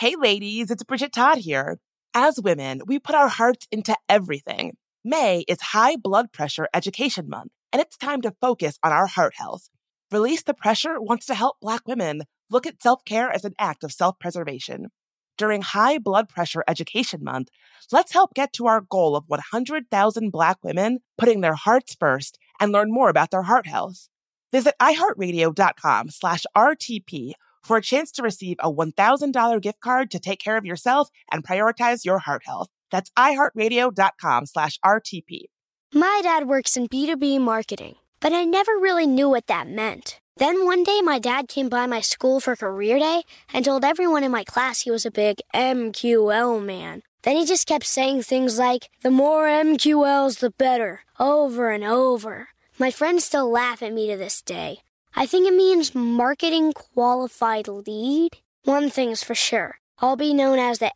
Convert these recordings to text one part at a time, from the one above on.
Hey ladies, it's Bridget Todd here. As women, we put our hearts into everything. May is High Blood Pressure Education Month, and it's time to focus on our heart health. Release the Pressure wants to help Black women look at self-care as an act of self-preservation. During High Blood Pressure Education Month, let's help get to our goal of 100,000 Black women putting their hearts first and learn more about their heart health. Visit iHeartRadio.com/RTP for a chance to receive a $1,000 gift card to take care of yourself and prioritize your heart health. That's iHeartRadio.com/RTP. My dad works in B2B marketing, but I never really knew what that meant. Then one day my dad came by my school for career day and told everyone in my class he was a big MQL man. Then he just kept saying things like, the more MQLs, the better, over and over. My friends still laugh at me to this day. I think it means marketing qualified lead. One thing's for sure. I'll be known as the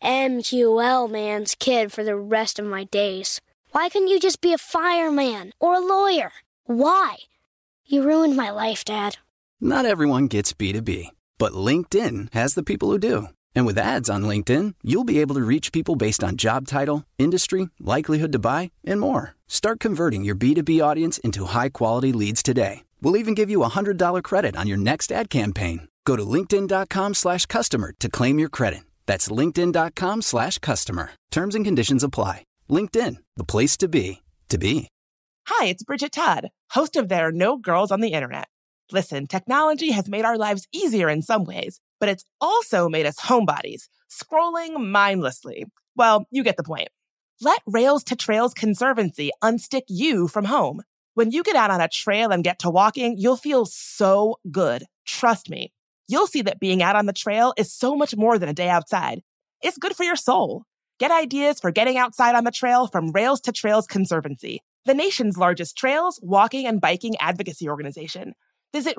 MQL man's kid for the rest of my days. Why couldn't you just be a fireman or a lawyer? Why? You ruined my life, Dad. Not everyone gets B2B, but LinkedIn has the people who do. And with ads on LinkedIn, you'll be able to reach people based on job title, industry, likelihood to buy, and more. Start converting your B2B audience into high-quality leads today. We'll even give you a $100 credit on your next ad campaign. Go to linkedin.com/customer to claim your credit. That's linkedin.com/customer. Terms and conditions apply. LinkedIn, the place to be, to be. Hi, it's Bridget Todd, host of There Are No Girls on the Internet. Listen, technology has made our lives easier in some ways, but it's also made us homebodies, scrolling mindlessly. Well, you get the point. Let Rails to Trails Conservancy unstick you from home. When you get out on a trail and get to walking, you'll feel so good. Trust me. You'll see that being out on the trail is so much more than a day outside. It's good for your soul. Get ideas for getting outside on the trail from Rails to Trails Conservancy, the nation's largest trails, walking, and biking advocacy organization. Visit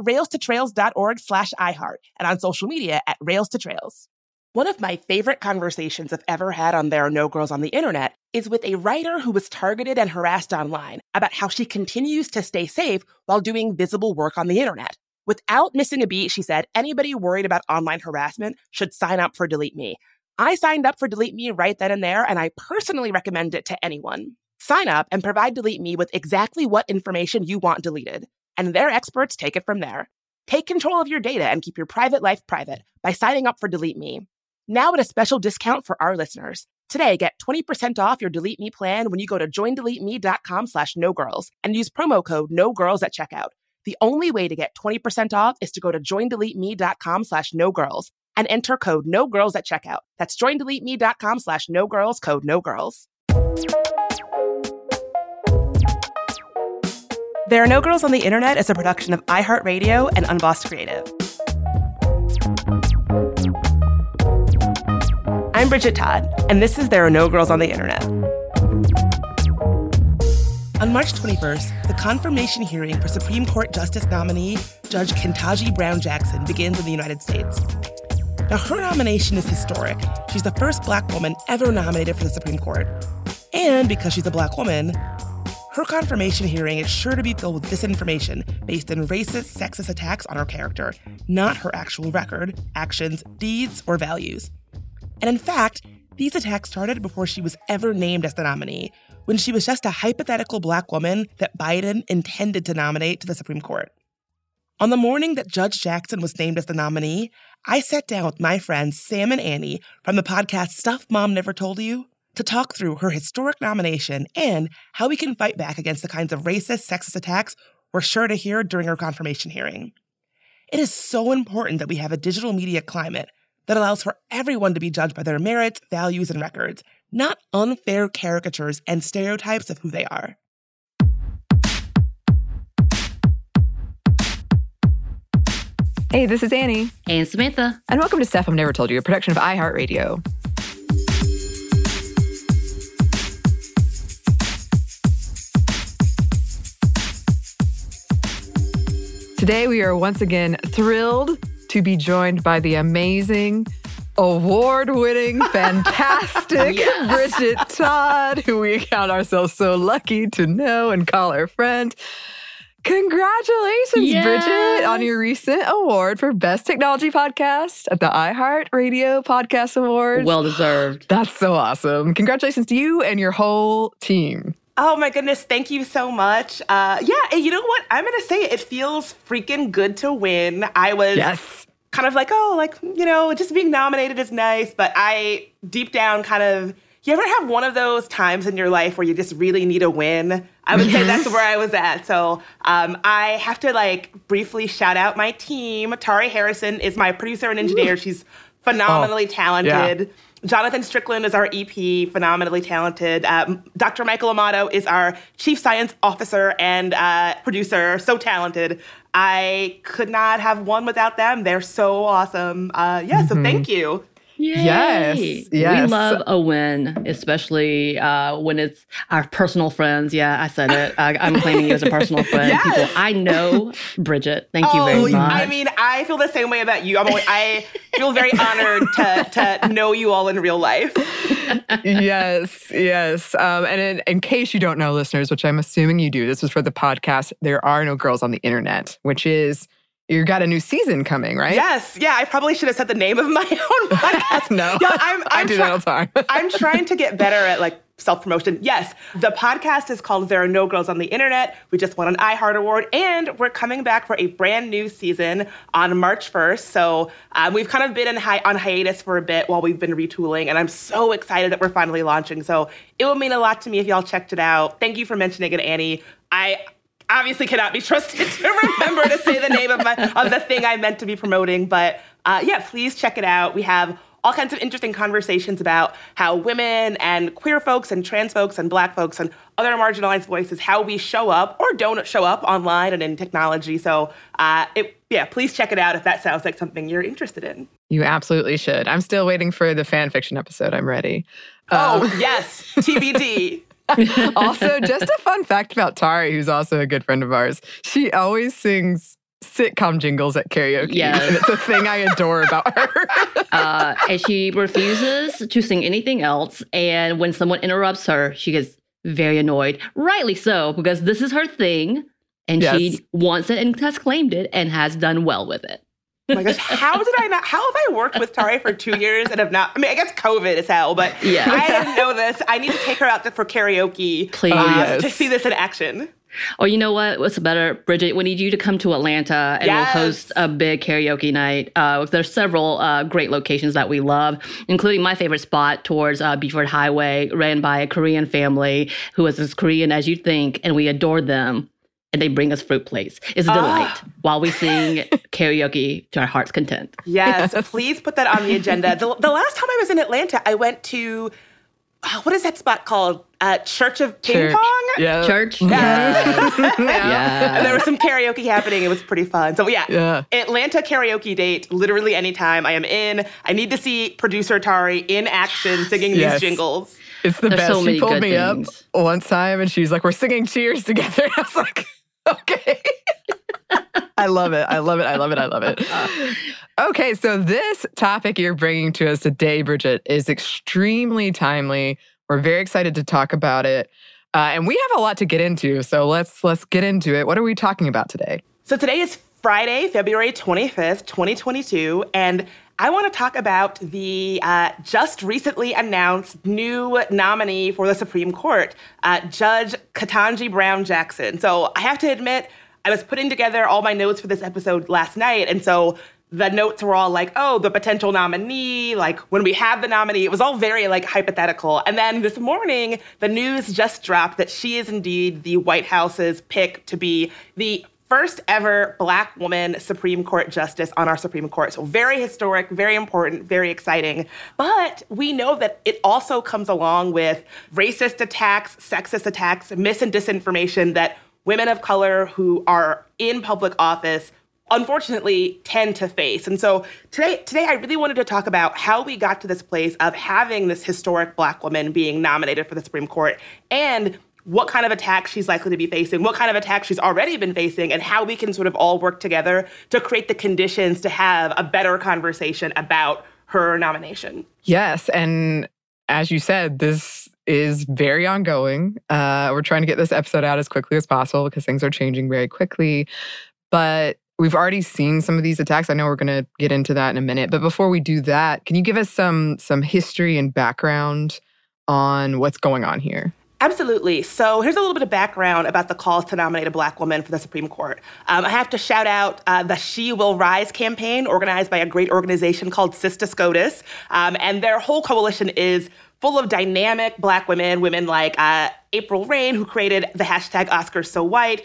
railstotrails.org/iHeart and on social media at Rails to Trails. One of my favorite conversations I've ever had on There Are No Girls on the Internet is with a writer who was targeted and harassed online about how she continues to stay safe while doing visible work on the internet. Without missing a beat, she said, anybody worried about online harassment should sign up for Delete Me. I signed up for Delete Me right then and there, and I personally recommend it to anyone. Sign up and provide Delete Me with exactly what information you want deleted, and their experts take it from there. Take control of your data and keep your private life private by signing up for Delete Me. Now at a special discount for our listeners. Today, get 20% off your Delete Me plan when you go to joindeleteme.com/nogirls and use promo code NOGIRLS at checkout. The only way to get 20% off is to go to joindeleteme.com/nogirls and enter code NOGIRLS at checkout. That's joindeleteme.com/nogirls, code NOGIRLS. There Are No Girls on the Internet is a production of iHeartRadio and Unbossed Creative. I'm Bridget Todd, and this is There Are No Girls on the Internet. On March 21st, the confirmation hearing for Supreme Court Justice nominee Judge Ketanji Brown Jackson begins in the United States. Now, her nomination is historic. She's the first Black woman ever nominated for the Supreme Court. And because she's a Black woman, her confirmation hearing is sure to be filled with disinformation based on racist, sexist attacks on her character, not her actual record, actions, deeds, or values. And in fact, these attacks started before she was ever named as the nominee, when she was just a hypothetical Black woman that Biden intended to nominate to the Supreme Court. On the morning that Judge Jackson was named as the nominee, I sat down with my friends Sam and Annie from the podcast Stuff Mom Never Told You to talk through her historic nomination and how we can fight back against the kinds of racist, sexist attacks we're sure to hear during her confirmation hearing. It is so important that we have a digital media climate that allows for everyone to be judged by their merits, values, and records, not unfair caricatures and stereotypes of who they are. Hey, this is Annie. And Samantha. And welcome to Stuff I've Never Told You, a production of iHeartRadio. Today, we are once again thrilled to be joined by the amazing, award-winning, fantastic Bridget Todd, who we count ourselves so lucky to know and call our friend. Congratulations, Bridget, on your recent award for Best Technology Podcast at the iHeartRadio Podcast Awards. Well deserved. That's so awesome. Congratulations to you and your whole team. Oh my goodness, thank you so much. And you know what? I'm going to say it feels freaking good to win. I was kind of like, just being nominated is nice. But I, deep down, you ever have one of those times in your life where you just really need a win? I would say that's where I was at. So I have to briefly shout out my team. Tari Harrison is my producer and engineer. She's phenomenally talented. Yeah. Jonathan Strickland is our EP, phenomenally talented. Dr. Michael Amato is our chief science officer and producer, so talented. I could not have won without them. They're so awesome. So thank you. Yay. Yes. We love a win, especially when it's our personal friends. Yeah, I said it. I'm claiming you as a personal friend. Yes. People I know, Bridget. Thank you very much. I mean, I feel the same way about you. I feel very honored to know you all in real life. Yes. And in case you don't know, listeners, which I'm assuming you do, this was for the podcast, There Are No Girls on the Internet, which is... You got a new season coming, right? Yes. Yeah, I probably should have said the name of my own podcast. No, yeah, I do that all the time. I'm trying to get better at self-promotion. Yes, the podcast is called There Are No Girls on the Internet. We just won an iHeart Award, and we're coming back for a brand new season on March 1st. So we've kind of been on hiatus for a bit while we've been retooling, and I'm so excited that we're finally launching. So it would mean a lot to me if y'all checked it out. Thank you for mentioning it, Annie. I obviously cannot be trusted to remember to say the name of the thing I meant to be promoting. But please check it out. We have all kinds of interesting conversations about how women and queer folks and trans folks and Black folks and other marginalized voices, how we show up or don't show up online and in technology. So please check it out if that sounds like something you're interested in. You absolutely should. I'm still waiting for the fan fiction episode. I'm ready. Yes, TBD. Also, just a fun fact about Tari, who's also a good friend of ours. She always sings sitcom jingles at karaoke. Yes. And it's a thing I adore about her. And she refuses to sing anything else. And when someone interrupts her, she gets very annoyed. Rightly so, because this is her thing. And she wants it and has claimed it and has done well with it. Oh my gosh, how have I worked with Tari for 2 years and have not, I guess COVID is hell, but I didn't know this. I need to take her out for karaoke. Please. To see this in action. Oh, you know what? What's better, Bridget? We need you to come to Atlanta and we'll host a big karaoke night. There's several great locations that we love, including my favorite spot towards Beaufort Highway, ran by a Korean family who is as Korean as you'd think, and we adore them. And they bring us fruit plates. It's a delight while we sing karaoke to our heart's content. Yes, please put that on the agenda. The last time I was in Atlanta, I went to, what is that spot called? Church of Ping Pong? Yeah. Church? Yes. Yeah. And there was some karaoke happening. It was pretty fun. So Atlanta karaoke date, literally anytime I am in. I need to see producer Tari in action singing these jingles. It's the best. She pulled me up one time and she's like, we're singing Cheers together. And I was like, okay. I love it. Okay, so this topic you're bringing to us today, Bridget, is extremely timely. We're very excited to talk about it. And we have a lot to get into, so let's get into it. What are we talking about today? So today is Friday, February 25th, 2022, and I want to talk about the just recently announced new nominee for the Supreme Court, Judge Ketanji Brown Jackson. So I have to admit, I was putting together all my notes for this episode last night, and so the notes were all like, oh, the potential nominee, like when we have the nominee, it was all very hypothetical. And then this morning, the news just dropped that she is indeed the White House's pick to be the first ever Black woman Supreme Court justice on our Supreme Court. So very historic, very important, very exciting. But we know that it also comes along with racist attacks, sexist attacks, mis and disinformation that women of color who are in public office unfortunately tend to face. And so today I really wanted to talk about how we got to this place of having this historic Black woman being nominated for the Supreme Court and what kind of attack she's likely to be facing, what kind of attack she's already been facing, and how we can sort of all work together to create the conditions to have a better conversation about her nomination. Yes, and as you said, this is very ongoing. We're trying to get this episode out as quickly as possible because things are changing very quickly. But we've already seen some of these attacks. I know we're going to get into that in a minute. But before we do that, can you give us some history and background on what's going on here? Absolutely. So here's a little bit of background about the calls to nominate a Black woman for the Supreme Court. I have to shout out the She Will Rise campaign organized by a great organization called Sister SCOTUS. And their whole coalition is full of dynamic Black women like April Reign, who created the hashtag #OscarsSoWhite,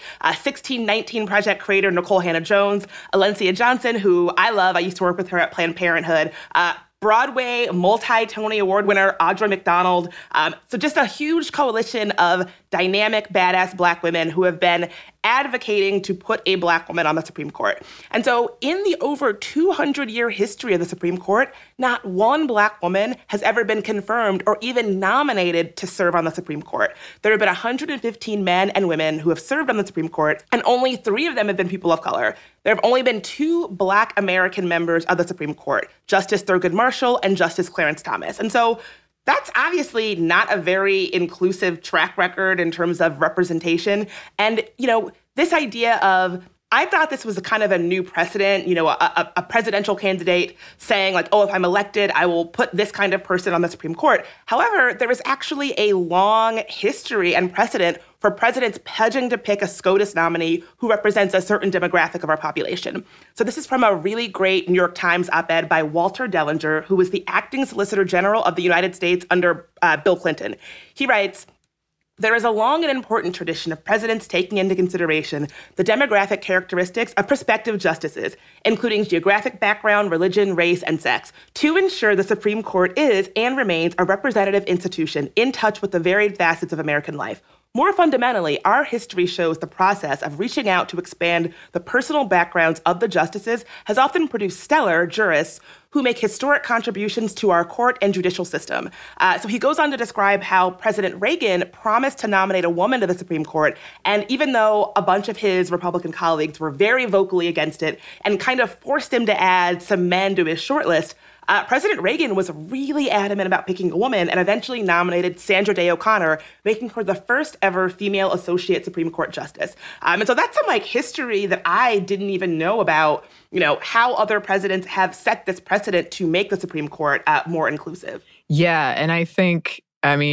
1619 Project creator Nicole Hannah-Jones, Alencia Johnson, who I love. I used to work with her at Planned Parenthood. Broadway multi-Tony Award winner Audra McDonald. So just a huge coalition of dynamic, badass Black women who have been advocating to put a Black woman on the Supreme Court. And so in the over 200-year history of the Supreme Court, not one Black woman has ever been confirmed or even nominated to serve on the Supreme Court. There have been 115 men and women who have served on the Supreme Court, and only 3 of them have been people of color. There have only been 2 Black American members of the Supreme Court, Justice Thurgood Marshall and Justice Clarence Thomas. And so that's obviously not a very inclusive track record in terms of representation. And, this idea of, I thought this was a kind of a new precedent, a presidential candidate saying like, oh, if I'm elected, I will put this kind of person on the Supreme Court. However, there is actually a long history and precedent for presidents pledging to pick a SCOTUS nominee who represents a certain demographic of our population. So this is from a really great New York Times op-ed by Walter Dellinger, who was the acting Solicitor General of the United States under Bill Clinton. He writes, "There is a long and important tradition of presidents taking into consideration the demographic characteristics of prospective justices, including geographic background, religion, race, and sex, to ensure the Supreme Court is and remains a representative institution in touch with the varied facets of American life. More fundamentally, our history shows the process of reaching out to expand the personal backgrounds of the justices has often produced stellar jurists who make historic contributions to our court and judicial system." So he goes on to describe how President Reagan promised to nominate a woman to the Supreme Court. And even though a bunch of his Republican colleagues were very vocally against it and kind of forced him to add some men to his shortlist, President Reagan was really adamant about picking a woman and eventually nominated Sandra Day O'Connor, making her the first ever female associate Supreme Court justice. And so that's some history that I didn't even know about, how other presidents have set this precedent to make the Supreme Court more inclusive. Yeah, and I think,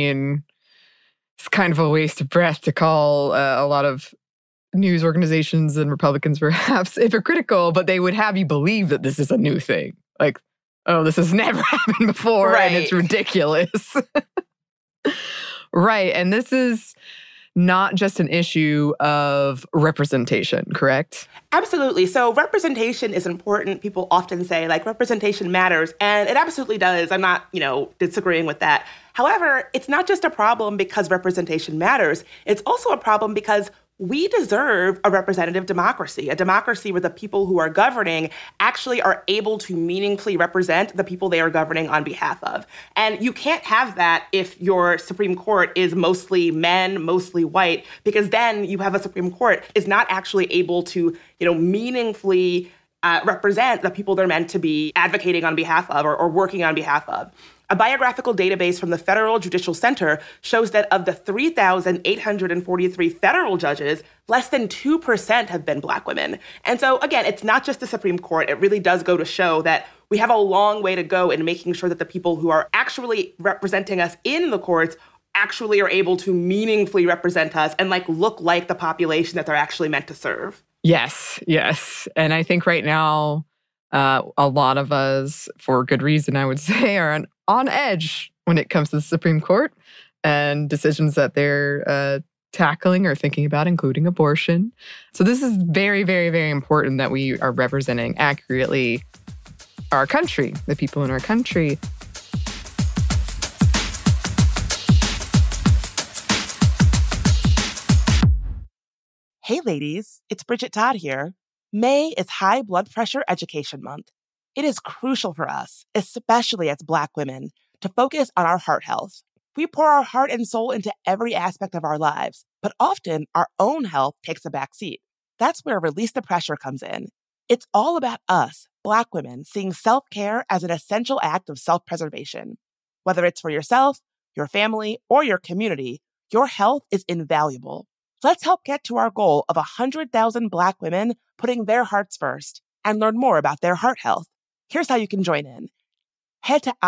it's kind of a waste of breath to call a lot of news organizations and Republicans perhaps hypocritical, but they would have you believe that this is a new thing. Like, oh, this has never happened before, right, and it's ridiculous. Right, and this is not just an issue of representation, correct? Absolutely. So representation is important. People often say, representation matters, and it absolutely does. I'm not, disagreeing with that. However, it's not just a problem because representation matters. It's also a problem because we deserve a representative democracy, a democracy where the people who are governing actually are able to meaningfully represent the people they are governing on behalf of. And you can't have that if your Supreme Court is mostly men, mostly white, because then you have a Supreme Court is not actually able to, meaningfully represent the people they're meant to be advocating on behalf of or working on behalf of. A biographical database from the Federal Judicial Center shows that of the 3,843 federal judges, less than 2% have been Black women. And so, again, it's not just the Supreme Court. It really does go to show that we have a long way to go in making sure that the people who are actually representing us in the courts actually are able to meaningfully represent us and look like the population that they're actually meant to serve. Yes. And I think right now, a lot of us, for good reason, I would say, are on edge when it comes to the Supreme Court and decisions that they're tackling or thinking about, including abortion. So this is very, very, very important that we are representing accurately our country, the people in our country. Hey ladies, it's Bridget Todd here. May is High Blood Pressure Education Month. It is crucial for us, especially as Black women, to focus on our heart health. We pour our heart and soul into every aspect of our lives, but often our own health takes a back seat. That's where Release the Pressure comes in. It's all about us, Black women, seeing self-care as an essential act of self-preservation. Whether it's for yourself, your family, or your community, your health is invaluable. Let's help get to our goal of 100,000 Black women putting their hearts first and learn more about their heart health. Here's how you can join in. Head to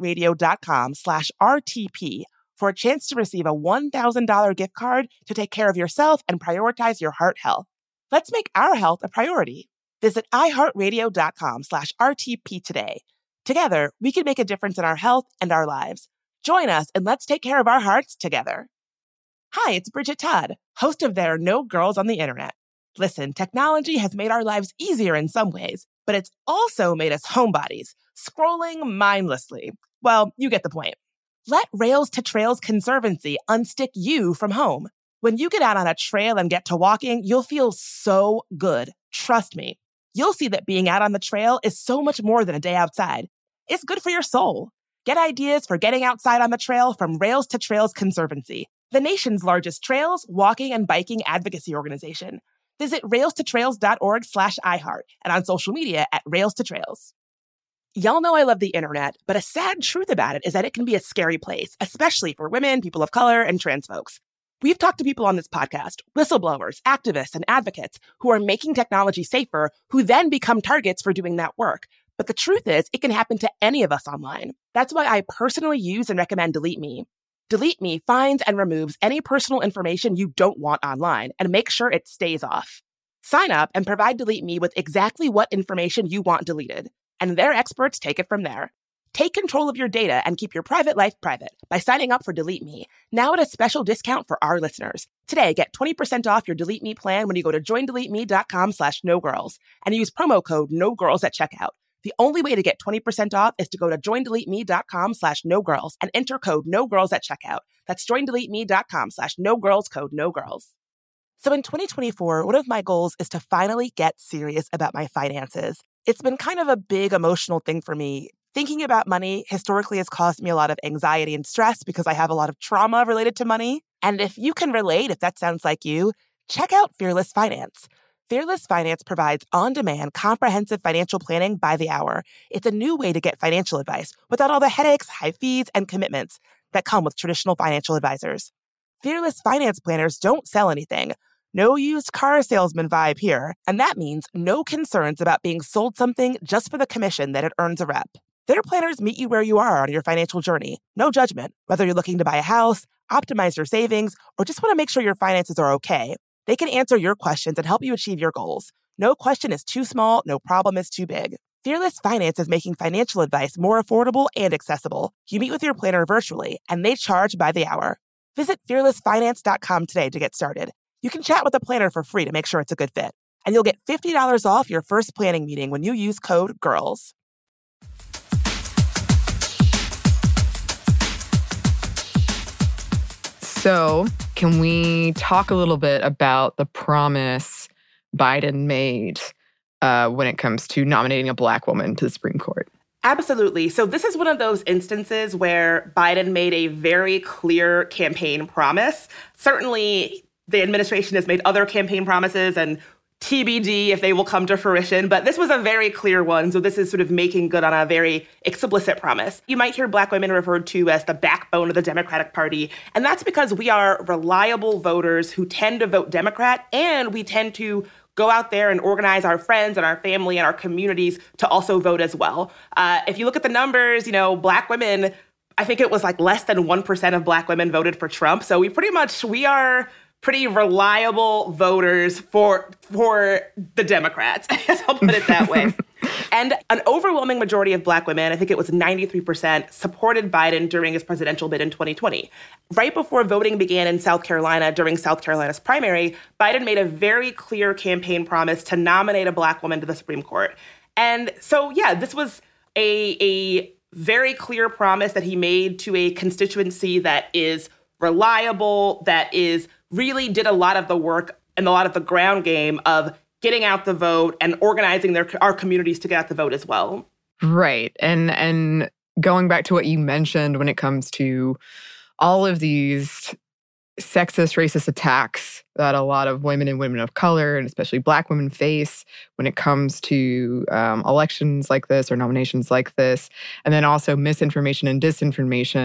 iHeartRadio.com/RTP for a chance to receive a $1,000 gift card to take care of yourself and prioritize your heart health. Let's make our health a priority. Visit iHeartRadio.com/RTP today. Together, we can make a difference in our health and our lives. Join us and let's take care of our hearts together. Hi, it's Bridget Todd, host of There Are No Girls on the Internet. Listen, technology has made our lives easier in some ways, but it's also made us homebodies, scrolling mindlessly. Well, you get the point. Let Rails to Trails Conservancy unstick you from home. When you get out on a trail and get to walking, you'll feel so good. Trust me. You'll see that being out on the trail is so much more than a day outside. It's good for your soul. Get ideas for getting outside on the trail from Rails to Trails Conservancy, the nation's largest trails, walking, and biking advocacy organization. Visit railstotrails.org/iHeart and on social media at Rails to Trails. Y'all know I love the internet, but a sad truth about it is that it can be a scary place, especially for women, people of color, and trans folks. We've talked to people on this podcast, whistleblowers, activists, and advocates who are making technology safer, who then become targets for doing that work. But the truth is, it can happen to any of us online. That's why I personally use and recommend Delete Me. Delete Me finds and removes any personal information you don't want online and makes sure it stays off. Sign up and provide Delete Me with exactly what information you want deleted, and their experts take it from there. Take control of your data and keep your private life private by signing up for Delete Me, now at a special discount for our listeners. Today, get 20% off your Delete Me plan when you go to joindeleteme.com/nogirls and use promo code NOGIRLS at checkout. The only way to get 20% off is to go to joindeleteme.com/nogirls and enter code NOGIRLS at checkout. That's joindeleteme.com/nogirls, code NOGIRLS. So in 2024, one of my goals is to finally get serious about my finances. It's been kind of a big emotional thing for me. Thinking about money historically has caused me a lot of anxiety and stress because I have a lot of trauma related to money. And if you can relate, if that sounds like you, check out Fearless Finance. Fearless Finance provides on-demand, comprehensive financial planning by the hour. It's a new way to get financial advice without all the headaches, high fees, and commitments that come with traditional financial advisors. Fearless Finance planners don't sell anything. No used car salesman vibe here. And that means no concerns about being sold something just for the commission that it earns a rep. Their planners meet you where you are on your financial journey. No judgment. Whether you're looking to buy a house, optimize your savings, or just want to make sure your finances are okay, they can answer your questions and help you achieve your goals. No question is too small, no problem is too big. Fearless Finance is making financial advice more affordable and accessible. You meet with your planner virtually, and they charge by the hour. Visit fearlessfinance.com today to get started. You can chat with a planner for free to make sure it's a good fit. And you'll get $50 off your first planning meeting when you use code GIRLS. So, can we talk a little bit about the promise Biden made when it comes to nominating a Black woman to the Supreme Court? Absolutely. So this is one of those instances where Biden made a very clear campaign promise. Certainly, the administration has made other campaign promises, and TBD if they will come to fruition, but this was a very clear one. So this is sort of making good on a very explicit promise. You might hear Black women referred to as the backbone of the Democratic Party, and that's because we are reliable voters who tend to vote Democrat, and we tend to go out there and organize our friends and our family and our communities to also vote as well. If you look at the numbers, Black women, I think it was like less than 1% of Black women voted for Trump. So we are pretty reliable voters for the Democrats. I guess I'll put it that way. And an overwhelming majority of Black women, I think it was 93%, supported Biden during his presidential bid in 2020. Right before voting began in South Carolina during South Carolina's primary, Biden made a very clear campaign promise to nominate a Black woman to the Supreme Court. And so, this was a very clear promise that he made to a constituency that is reliable, that is really did a lot of the work and a lot of the ground game of getting out the vote and organizing our communities to get out the vote as well. Right. And going back to what you mentioned when it comes to all of these sexist, racist attacks that a lot of women and women of color, and especially Black women, face when it comes to elections like this or nominations like this, and then also misinformation and disinformation.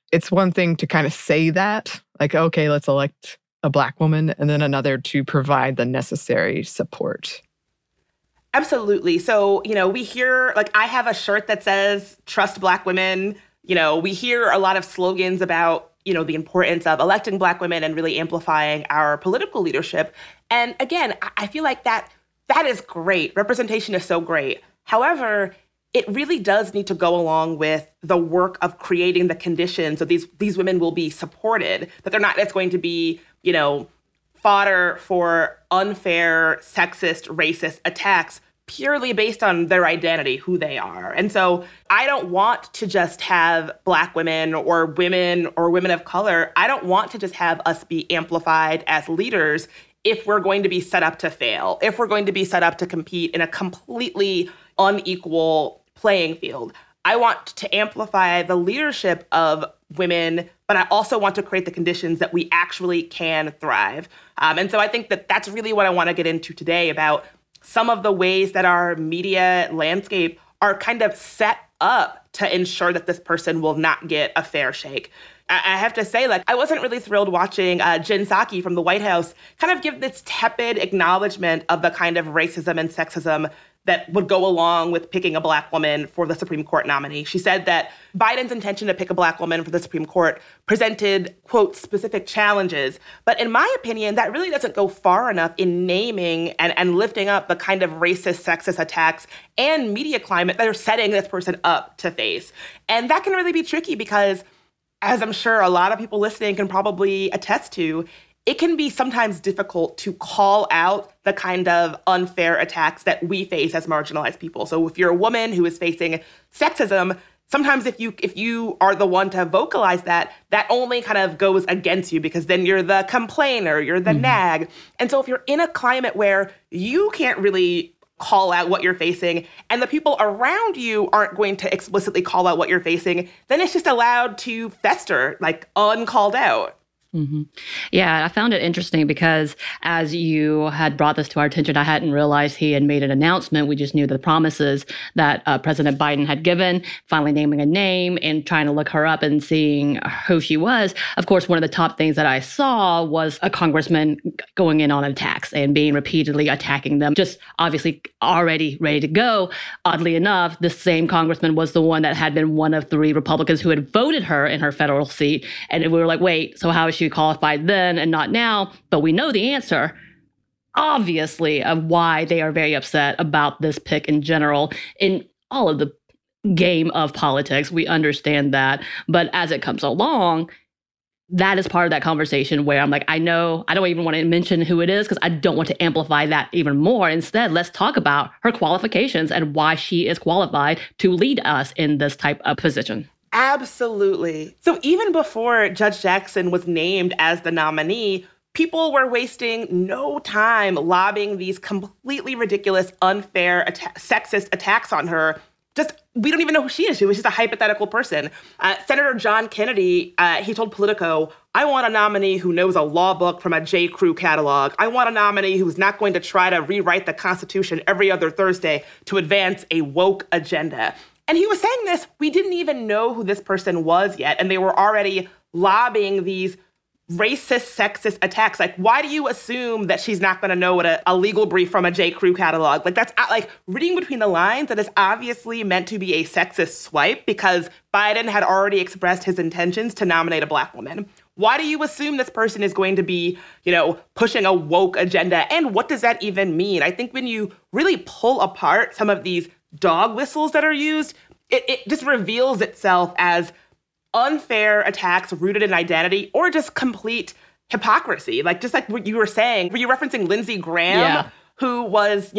it's one thing to kind of say that, like, okay, let's elect a Black woman, and then another to provide the necessary support. Absolutely. So, we hear, like, I have a shirt that says, trust Black women. We hear a lot of slogans about, the importance of electing Black women and really amplifying our political leadership. And again, I feel like that is great. Representation is so great. However, it really does need to go along with the work of creating the conditions so these women will be supported, that they're not just going to be, fodder for unfair, sexist, racist attacks purely based on their identity, who they are. And so I don't want to just have Black women or women of color. I don't want to just have us be amplified as leaders if we're going to be set up to fail, if we're going to be set up to compete in a completely unequal playing field. I want to amplify the leadership of women, but I also want to create the conditions that we actually can thrive. And so I think that that's really what I want to get into today about some of the ways that our media landscape are kind of set up to ensure that this person will not get a fair shake. I have to say, I wasn't really thrilled watching Jen Psaki from the White House kind of give this tepid acknowledgement of the kind of racism and sexism that would go along with picking a Black woman for the Supreme Court nominee. She said that Biden's intention to pick a Black woman for the Supreme Court presented, quote, specific challenges. But in my opinion, that really doesn't go far enough in naming and lifting up the kind of racist, sexist attacks and media climate that are setting this person up to face. And that can really be tricky because, as I'm sure a lot of people listening can probably attest to, it can be sometimes difficult to call out the kind of unfair attacks that we face as marginalized people. So if you're a woman who is facing sexism, sometimes if you are the one to vocalize that only kind of goes against you because then you're the complainer, you're the nag. And so if you're in a climate where you can't really call out what you're facing and the people around you aren't going to explicitly call out what you're facing, then it's just allowed to fester, uncalled out. Mm-hmm. Yeah, I found it interesting because as you had brought this to our attention, I hadn't realized he had made an announcement. We just knew the promises that President Biden had given, finally naming a name and trying to look her up and seeing who she was. Of course, one of the top things that I saw was a congressman going in on attacks and being repeatedly attacking them, just obviously already ready to go. Oddly enough, the same congressman was the one that had been one of 3 Republicans who had voted her in her federal seat. And we were like, wait, so how is she qualified then and not now? But we know the answer, obviously, of why they are very upset about this pick in general in all of the game of politics. We understand that. But as it comes along, that is part of that conversation where I'm like, I know I don't even want to mention who it is because I don't want to amplify that even more. Instead, let's talk about her qualifications and why she is qualified to lead us in this type of position. Absolutely. So even before Judge Jackson was named as the nominee, people were wasting no time lobbying these completely ridiculous, unfair, sexist attacks on her. We don't even know who she is. She was just a hypothetical person. Senator John Kennedy, he told Politico, I want a nominee who knows a law book from a J. Crew catalog. I want a nominee who's not going to try to rewrite the Constitution every other Thursday to advance a woke agenda. And he was saying this, we didn't even know who this person was yet, and they were already lobbying these racist, sexist attacks. Why do you assume that she's not going to know what a legal brief from a J. Crew catalog? That's reading between the lines, that is obviously meant to be a sexist swipe because Biden had already expressed his intentions to nominate a Black woman. Why do you assume this person is going to be, pushing a woke agenda? And what does that even mean? I think when you really pull apart some of these dog whistles that are used, it just reveals itself as unfair attacks rooted in identity or just complete hypocrisy. Just like what you were saying, were you referencing Lindsey Graham, who was,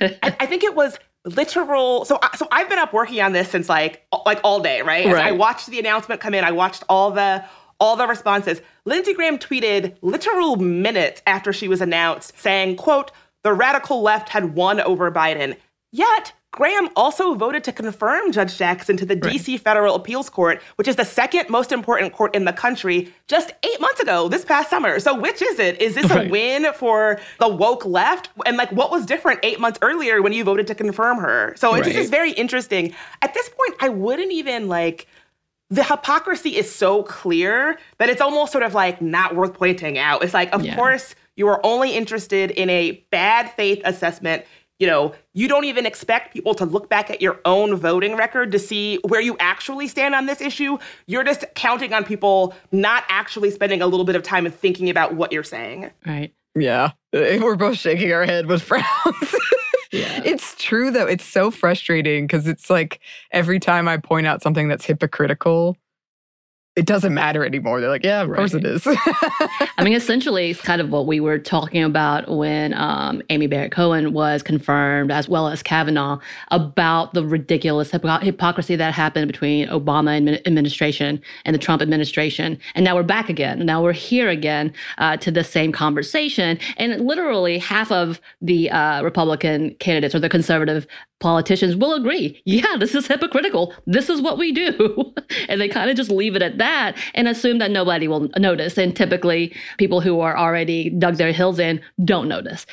I think it was literal. So I've been up working on this since all day, right? I watched the announcement come in. I watched all the responses. Lindsey Graham tweeted literal minutes after she was announced saying, quote, the radical left had won over Biden. Yet Graham also voted to confirm Judge Jackson to the D.C. Federal Appeals Court, which is the second most important court in the country, just 8 months ago, this past summer. So which is it? Is this a win for the woke left? And what was different 8 months earlier when you voted to confirm her? So it just is very interesting. At this point, I wouldn't even the hypocrisy is so clear that it's almost sort of like not worth pointing out. It's like, of course, you are only interested in a bad faith assessment. You know, you don't even expect people to look back at your own voting record to see where you actually stand on this issue. You're just counting on people not actually spending a little bit of time and thinking about what you're saying. Right. Yeah. We're both shaking our head with frowns. Yeah. It's true, though. It's so frustrating because it's like every time I point out something that's hypocritical, it doesn't matter anymore. They're like, yeah, of course it is. I mean, essentially, it's kind of what we were talking about when Amy Barrett Cohen was confirmed, as well as Kavanaugh, about the ridiculous hypocrisy that happened between Obama administration and the Trump administration. And now we're back again. Now we're here again to the same conversation. And literally half of the Republican candidates or the conservative politicians will agree, yeah, this is hypocritical. This is what we do. And they kind of just leave it at that and assume that nobody will notice. And typically people who are already dug their heels in won't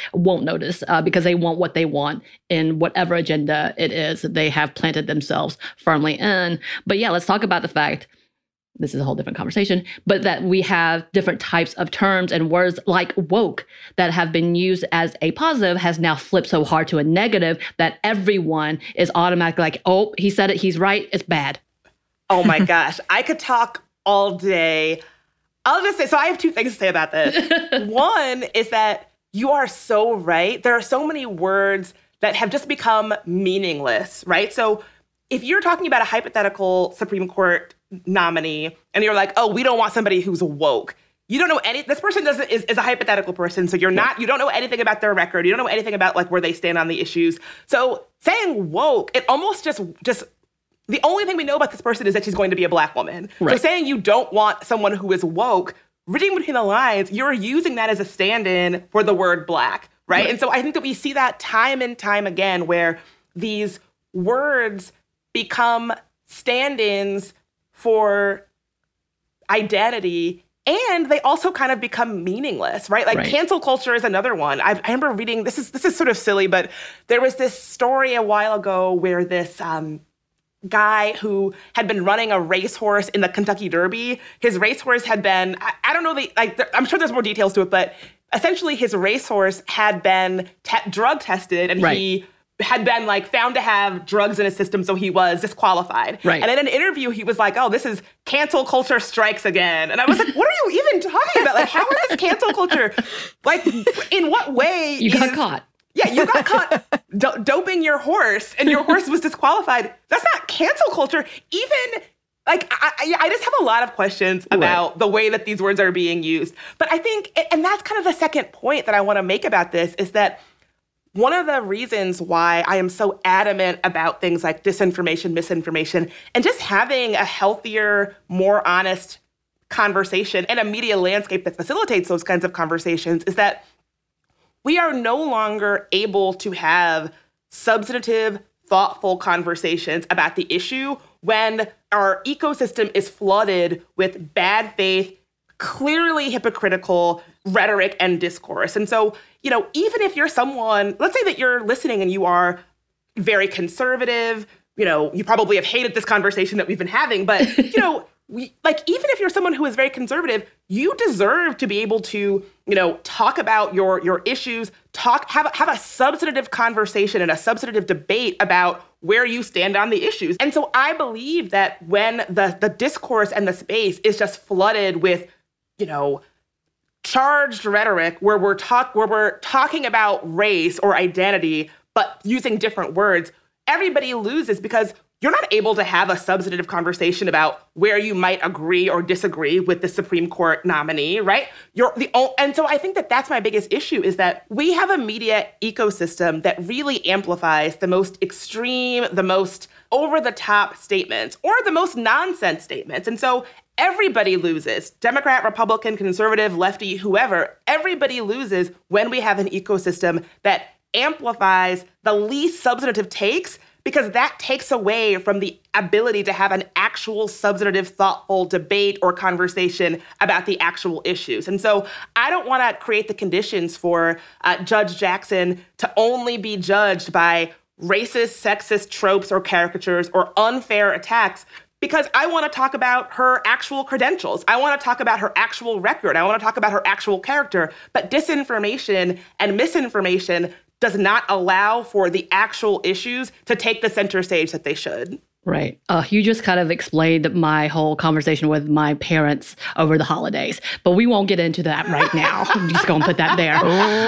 notice because they want what they want in whatever agenda it is that they have planted themselves firmly in. But yeah, let's talk about the fact, this is a whole different conversation, but that we have different types of terms and words like woke that have been used as a positive has now flipped so hard to a negative that everyone is automatically like, oh, he said it, he's right, it's bad. Oh my gosh, I could talk all day. I'll just say, so I have two things to say about this. One is that you are so right. There are so many words that have just become meaningless, right? So if you're talking about a hypothetical Supreme Court nominee and you're like, oh, we don't want somebody who's woke. You don't know this person is a hypothetical person. So you don't know anything about their record. You don't know anything about like where they stand on the issues. So saying woke, it almost just the only thing we know about this person is that she's going to be a Black woman. Right. So saying you don't want someone who is woke, reading between the lines, you're using that as a stand-in for the word Black, right? And so I think that we see that time and time again where these words become stand-ins for identity, and they also kind of become meaningless, right? Like cancel culture is another one. I remember reading, this is sort of silly, but there was this story a while ago where this guy who had been running a racehorse in the Kentucky Derby, his racehorse had been, I don't know, I'm sure there's more details to it, but essentially his racehorse had been drug tested and he had been like found to have drugs in his system, so he was disqualified. Right. And in an interview, he was like, oh, this is cancel culture strikes again. And I was like, what are you even talking about? Like, how is this cancel culture? Like, in what way? You got caught. Yeah, you got caught doping your horse and your horse was disqualified. That's not cancel culture. Even, like, I just have a lot of questions about the way that these words are being used. But I think, and that's kind of the second point that I want to make about this, is that one of the reasons why I am so adamant about things like disinformation, misinformation, and just having a healthier, more honest conversation and a media landscape that facilitates those kinds of conversations is that we are no longer able to have substantive, thoughtful conversations about the issue when our ecosystem is flooded with bad faith, clearly hypocritical rhetoric and discourse. And so, you know, even if you're someone, let's say that you're listening and you are very conservative, you know, you probably have hated this conversation that we've been having, but, you know, even if you're someone who is very conservative, you deserve to be able to, you know, talk about your issues, have a substantive conversation and a substantive debate about where you stand on the issues. And so I believe that when the discourse and the space is just flooded with, you know, charged rhetoric where we're talking about race or identity, but using different words, everybody loses because you're not able to have a substantive conversation about where you might agree or disagree with the Supreme Court nominee, right? And so I think that that's my biggest issue, is that we have a media ecosystem that really amplifies the most extreme, the most over-the-top statements, or the most nonsense statements. And so everybody loses. Democrat, Republican, conservative, lefty, whoever, everybody loses when we have an ecosystem that amplifies the least substantive takes, because that takes away from the ability to have an actual substantive, thoughtful debate or conversation about the actual issues. And so I don't want to create the conditions for Judge Jackson to only be judged by racist, sexist tropes or caricatures or unfair attacks, because I want to talk about her actual credentials. I want to talk about her actual record. I want to talk about her actual character. But disinformation and misinformation does not allow for the actual issues to take the center stage that they should. Right. You just kind of explained my whole conversation with my parents over the holidays, but we won't get into that right now. I'm just going to put that there.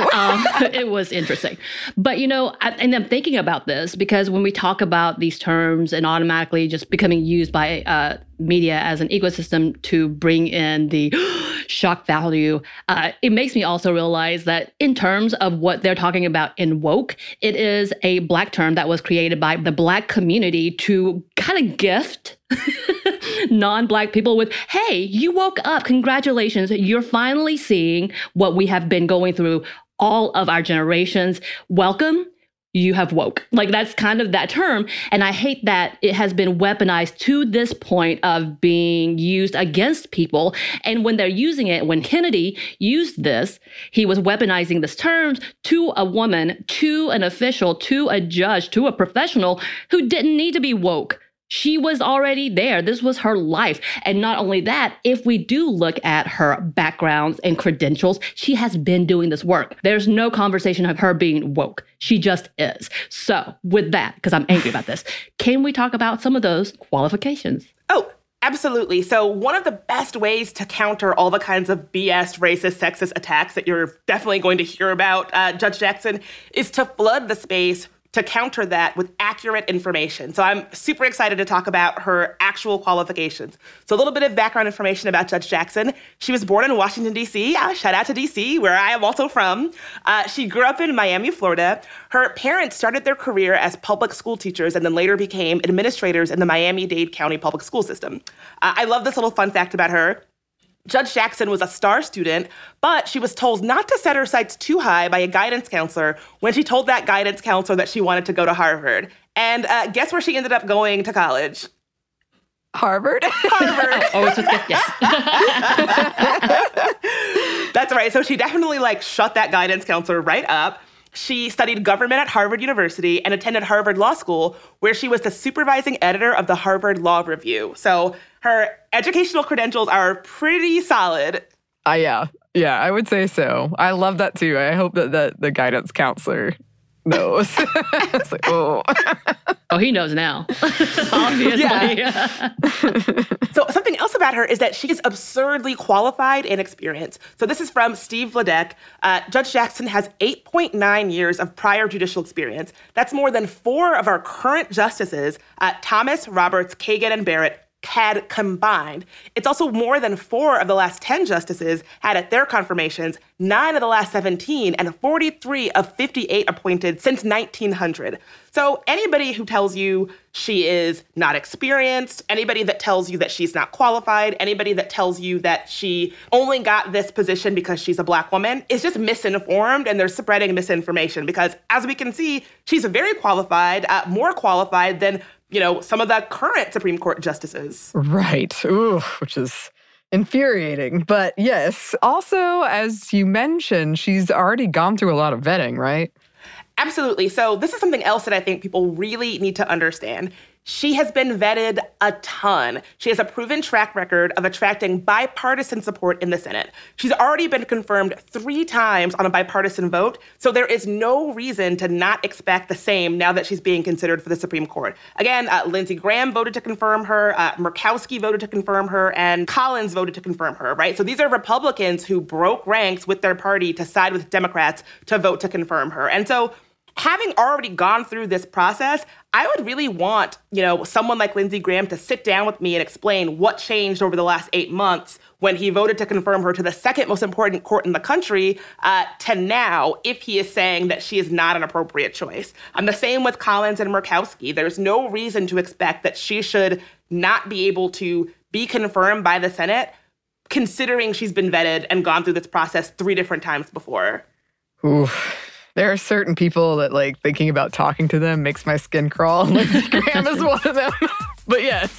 It was interesting. But, and I'm thinking about this because when we talk about these terms and automatically just becoming used by media as an ecosystem to bring in the shock value, it makes me also realize that in terms of what they're talking about in woke, it is a Black term that was created by the Black community to kind of gift non-Black people with, hey, you woke up, congratulations, you're finally seeing what we have been going through all of our generations. Welcome. You have woke. Like, that's kind of that term. And I hate that it has been weaponized to this point of being used against people. And when they're using it, when Kennedy used this, he was weaponizing this term to a woman, to an official, to a judge, to a professional who didn't need to be woke. She was already there. This was her life. And not only that, if we do look at her backgrounds and credentials, she has been doing this work. There's no conversation of her being woke. She just is. So with that, because I'm angry about this, can we talk about some of those qualifications? Oh, absolutely. So one of the best ways to counter all the kinds of BS, racist, sexist attacks that you're definitely going to hear about, Judge Jackson, is to flood the space to counter that with accurate information. So I'm super excited to talk about her actual qualifications. So a little bit of background information about Judge Jackson. She was born in Washington, D.C. Shout out to D.C., where I am also from. She grew up in Miami, Florida. Her parents started their career as public school teachers and then later became administrators in the Miami-Dade County public school system. I love this little fun fact about her. Judge Jackson was a star student, but she was told not to set her sights too high by a guidance counselor when she told that guidance counselor that she wanted to go to Harvard. And guess where she ended up going to college? Harvard? Harvard. Yes. That's right. So she definitely shut that guidance counselor right up. She studied government at Harvard University and attended Harvard Law School, where she was the supervising editor of the Harvard Law Review. So her educational credentials are pretty solid. Yeah, I would say so. I love that too. I hope that the guidance counselor knows. It's like, oh. Oh, he knows now. Obviously. Yeah. So something else about her is that she is absurdly qualified and experienced. So this is from Steve Vladek. Judge Jackson has 8.9 years of prior judicial experience. That's more than 4 of our current justices, Thomas, Roberts, Kagan, and Barrett, had combined. It's also more than 4 of the last 10 justices had at their confirmations, 9 of the last 17, and 43 of 58 appointed since 1900. So anybody who tells you she is not experienced, anybody that tells you that she's not qualified, anybody that tells you that she only got this position because she's a Black woman is just misinformed, and they're spreading misinformation because, as we can see, she's very qualified, more qualified than some of the current Supreme Court justices. Right. Ooh, which is infuriating. But yes, also, as you mentioned, she's already gone through a lot of vetting, right? Absolutely. So this is something else that I think people really need to understand. She has been vetted a ton. She has a proven track record of attracting bipartisan support in the Senate. She's already been confirmed 3 times on a bipartisan vote, so there is no reason to not expect the same now that she's being considered for the Supreme Court. Again, Lindsey Graham voted to confirm her, Murkowski voted to confirm her, and Collins voted to confirm her, right? So these are Republicans who broke ranks with their party to side with Democrats to vote to confirm her. And so having already gone through this process, I would really want, someone like Lindsey Graham to sit down with me and explain what changed over the last 8 months when he voted to confirm her to the second most important court in the country to now, if he is saying that she is not an appropriate choice. The same with Collins and Murkowski. There's no reason to expect that she should not be able to be confirmed by the Senate, considering she's been vetted and gone through this process 3 different times before. Oof. There are certain people that, thinking about talking to them makes my skin crawl. Lindsey Graham is one of them. But yes.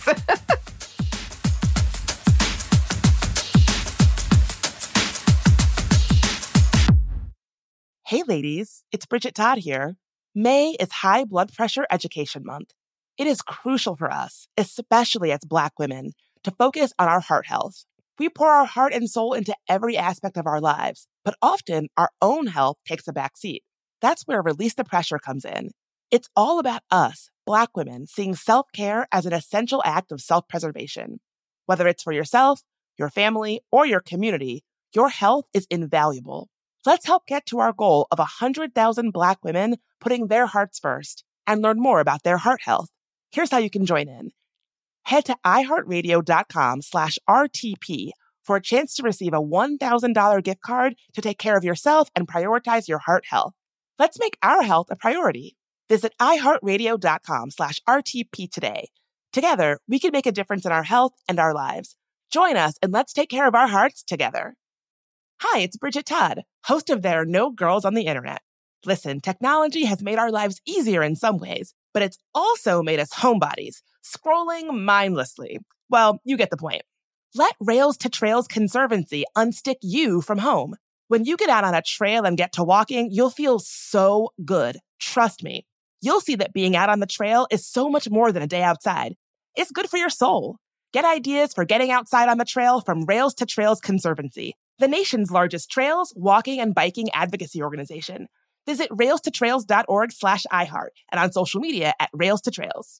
Hey, ladies. It's Bridget Todd here. May is High Blood Pressure Education Month. It is crucial for us, especially as Black women, to focus on our heart health. We pour our heart and soul into every aspect of our lives, but often our own health takes a back seat. That's where Release the Pressure comes in. It's all about us, Black women, seeing self-care as an essential act of self-preservation. Whether it's for yourself, your family, or your community, your health is invaluable. Let's help get to our goal of 100,000 Black women putting their hearts first and learn more about their heart health. Here's how you can join in. Head to iHeartRadio.com/RTP for a chance to receive a $1,000 gift card to take care of yourself and prioritize your heart health. Let's make our health a priority. Visit iHeartRadio.com/RTP today. Together, we can make a difference in our health and our lives. Join us and let's take care of our hearts together. Hi, it's Bridget Todd, host of There Are No Girls on the Internet. Listen, technology has made our lives easier in some ways, but it's also made us homebodies, scrolling mindlessly. Well, you get the point. Let Rails to Trails Conservancy unstick you from home. When you get out on a trail and get to walking, you'll feel so good. Trust me. You'll see that being out on the trail is so much more than a day outside. It's good for your soul. Get ideas for getting outside on the trail from Rails to Trails Conservancy, the nation's largest trails, walking, and biking advocacy organization. Visit railstotrails.org/iHeart and on social media at Rails to Trails.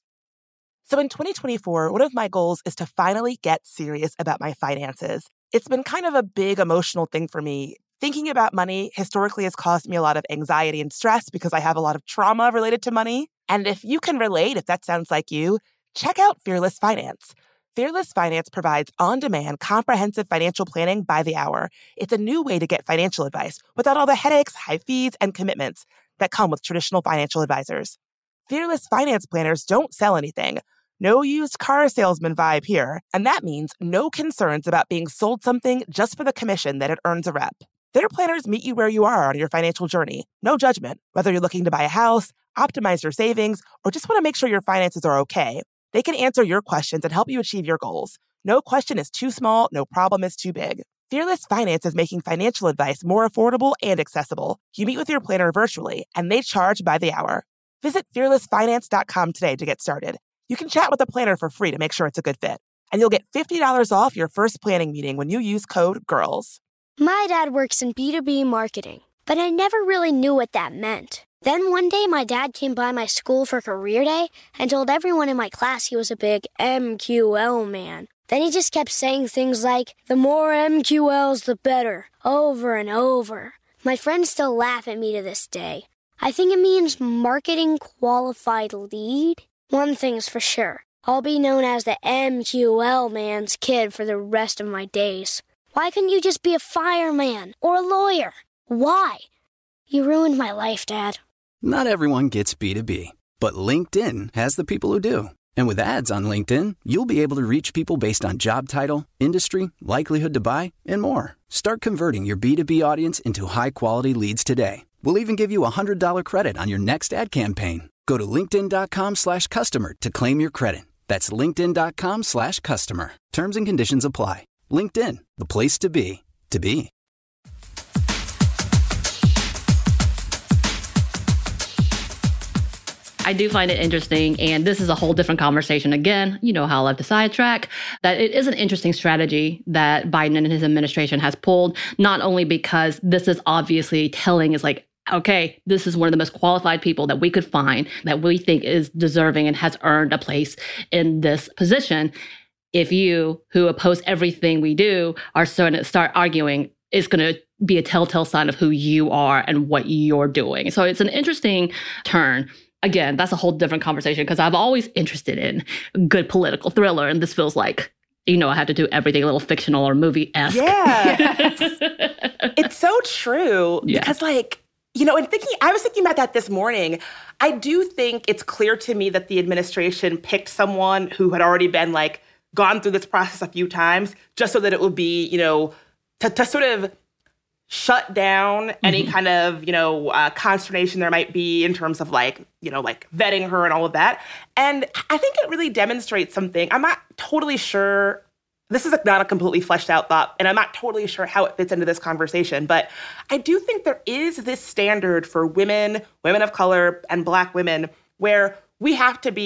So in 2024, one of my goals is to finally get serious about my finances. It's been kind of a big emotional thing for me. Thinking about money historically has caused me a lot of anxiety and stress because I have a lot of trauma related to money. And if you can relate, if that sounds like you, check out Fearless Finance. Fearless Finance provides on-demand, comprehensive financial planning by the hour. It's a new way to get financial advice without all the headaches, high fees, and commitments that come with traditional financial advisors. Fearless Finance planners don't sell anything. No used car salesman vibe here, and that means no concerns about being sold something just for the commission that it earns a rep. Their planners meet you where you are on your financial journey. No judgment, whether you're looking to buy a house, optimize your savings, or just want to make sure your finances are okay. They can answer your questions and help you achieve your goals. No question is too small, no problem is too big. Fearless Finance is making financial advice more affordable and accessible. You meet with your planner virtually, and they charge by the hour. Visit fearlessfinance.com today to get started. You can chat with a planner for free to make sure it's a good fit. And you'll get $50 off your first planning meeting when you use code GIRLS. My dad works in B2B marketing, but I never really knew what that meant. Then one day my dad came by my school for career day and told everyone in my class he was a big MQL man. Then he just kept saying things like, the more MQLs, the better, over and over. My friends still laugh at me to this day. I think it means marketing qualified lead. One thing's for sure, I'll be known as the MQL man's kid for the rest of my days. Why couldn't you just be a fireman or a lawyer? Why? You ruined my life, Dad. Not everyone gets B2B, but LinkedIn has the people who do. And with ads on LinkedIn, you'll be able to reach people based on job title, industry, likelihood to buy, and more. Start converting your B2B audience into high-quality leads today. We'll even give you a $100 credit on your next ad campaign. Go to linkedin.com/customer to claim your credit. That's linkedin.com/customer. Terms and conditions apply. LinkedIn, the place to be, to be. I do find it interesting, and this is a whole different conversation. Again, you know how I love to sidetrack, that it is an interesting strategy that Biden and his administration has pulled, not only because this is obviously telling is like, okay, this is one of the most qualified people that we could find that we think is deserving and has earned a place in this position. If you, who oppose everything we do, are starting to start arguing, it's going to be a telltale sign of who you are and what you're doing. So it's an interesting turn. Again, that's a whole different conversation because I've always interested in good political thriller, and this feels like, you know, I have to do everything a little fictional or movie-esque. Yeah. It's so true because, like, you know, I was thinking about that this morning. I do think it's clear to me that the administration picked someone who had already been, like, gone through this process a few times just so that it would be, you know, to sort of shut down any kind of, you know, consternation there might be in terms of, like, you know, like vetting her and all of that. And I think it really demonstrates something. I'm not totally sure. This is not a completely fleshed out thought, and I'm not totally sure how it fits into this conversation. But I do think there is this standard for women of color, and Black women where we have to be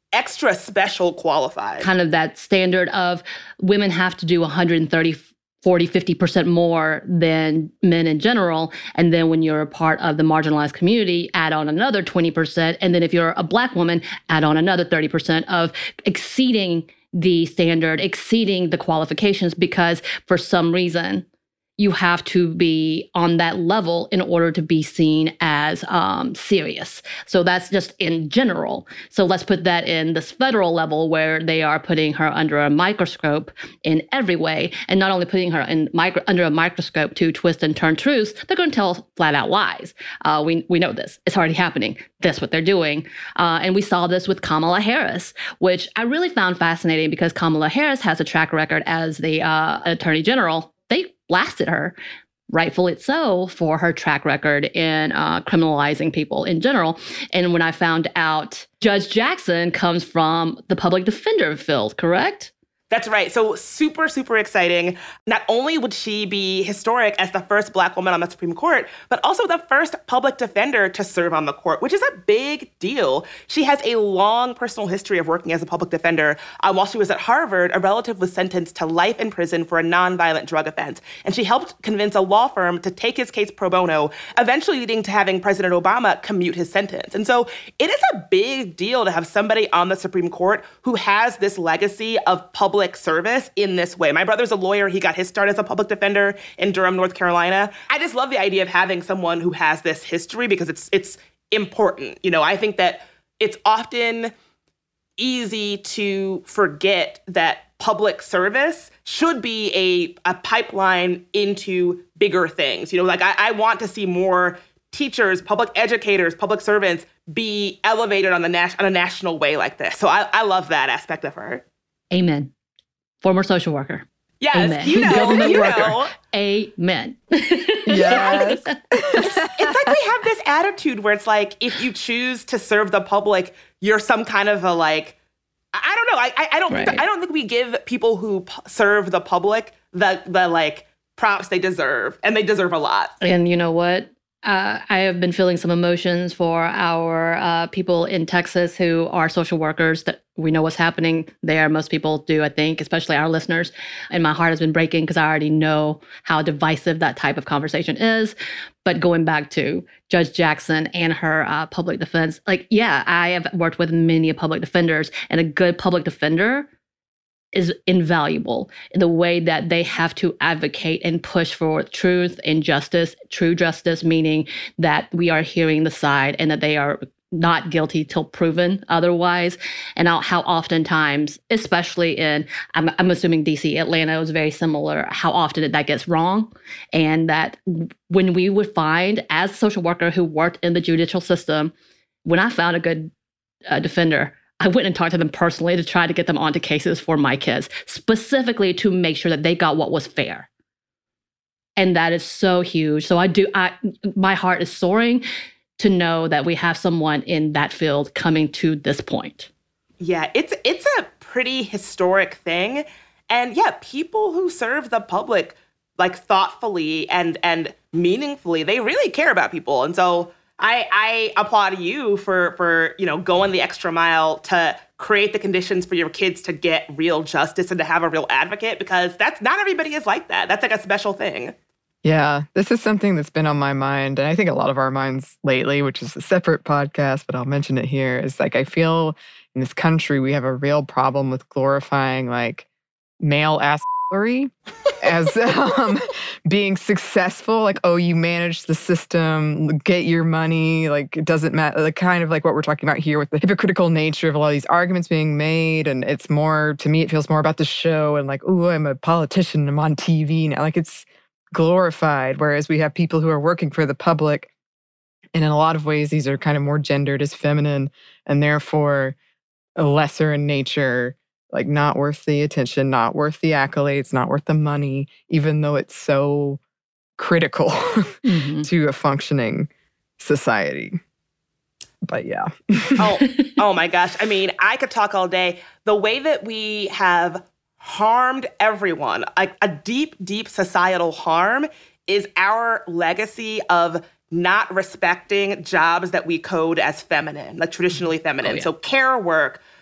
extra special qualified. Kind of that standard of women have to do 130, 40, 50% more than men in general. And then when you're a part of the marginalized community, add on another 20%. And then if you're a Black woman, add on another 30% of exceeding the standard, exceeding the qualifications, because for some reason, you have to be on that level in order to be seen as serious. So that's just in general. So let's put that in this federal level where they are putting her under a microscope in every way, and not only putting her under a microscope to twist and turn truths, they're going to tell flat out lies. We know this. It's already happening. That's what they're doing. And we saw this with Kamala Harris, which I really found fascinating because Kamala Harris has a track record as the Attorney General. They blasted her, rightfully so, for her track record in criminalizing people in general. And when I found out Judge Jackson comes from the public defender field, correct? That's right. So super, super exciting. Not only would she be historic as the first Black woman on the Supreme Court, but also the first public defender to serve on the court, which is a big deal. She has a long personal history of working as a public defender. While she was at Harvard, a relative was sentenced to life in prison for a nonviolent drug offense. And she helped convince a law firm to take his case pro bono, eventually leading to having President Obama commute his sentence. And so it is a big deal to have somebody on the Supreme Court who has this legacy of public service in this way. My brother's a lawyer. He got his start as a public defender in Durham, North Carolina. I just love the idea of having someone who has this history because it's important. You know, I think that it's often easy to forget that public service should be a pipeline into bigger things. You know, like I want to see more teachers, public educators, public servants be elevated on a national way like this. So I love that aspect of her. Amen. Former social worker. Yes, amen. Government worker. Amen. Yes. It's like we have this attitude where it's like, if you choose to serve the public, you're some kind of a like, I don't know. I don't think we give people who serve the public the like props they deserve, and they deserve a lot. And you know what? I have been feeling some emotions for our people in Texas who are social workers, that we know what's happening there. Most people do, I think, especially our listeners. And my heart has been breaking because I already know how divisive that type of conversation is. But going back to Judge Jackson and her public defense, like, yeah, I have worked with many public defenders, and a good public defender is invaluable in the way that they have to advocate and push for truth and justice, true justice, meaning that we are hearing the side and that they are not guilty till proven otherwise. And how oftentimes, especially in, I'm assuming DC, Atlanta was very similar, how often that gets wrong. And that when we would find, as a social worker who worked in the judicial system, when I found a good defender, I went and talked to them personally to try to get them onto cases for my kids, specifically to make sure that they got what was fair. And that is so huge. So my heart is soaring to know that we have someone in that field coming to this point. Yeah, it's a pretty historic thing. And yeah, people who serve the public like thoughtfully and meaningfully, they really care about people. And so I applaud you for going the extra mile to create the conditions for your kids to get real justice and to have a real advocate, because that's not everybody is like that. That's like a special thing. Yeah, this is something that's been on my mind, and I think a lot of our minds lately, which is a separate podcast, but I'll mention it here, is like I feel in this country we have a real problem with glorifying like male assholery as being successful. Like, oh, you manage the system, get your money, like it doesn't matter. Like kind of like what we're talking about here with the hypocritical nature of a lot of these arguments being made. And it's more, to me, it feels more about the show and like, oh, I'm a politician, I'm on TV now. Like it's glorified. Whereas we have people who are working for the public. And in a lot of ways, these are kind of more gendered as feminine and therefore lesser in nature, like not worth the attention, not worth the accolades, not worth the money, even though it's so critical to a functioning society. But yeah. Oh my gosh. I mean, I could talk all day. The way that we have harmed everyone, like a deep, deep societal harm, is our legacy of not respecting jobs that we code as feminine, like traditionally feminine. Oh, yeah. So care work,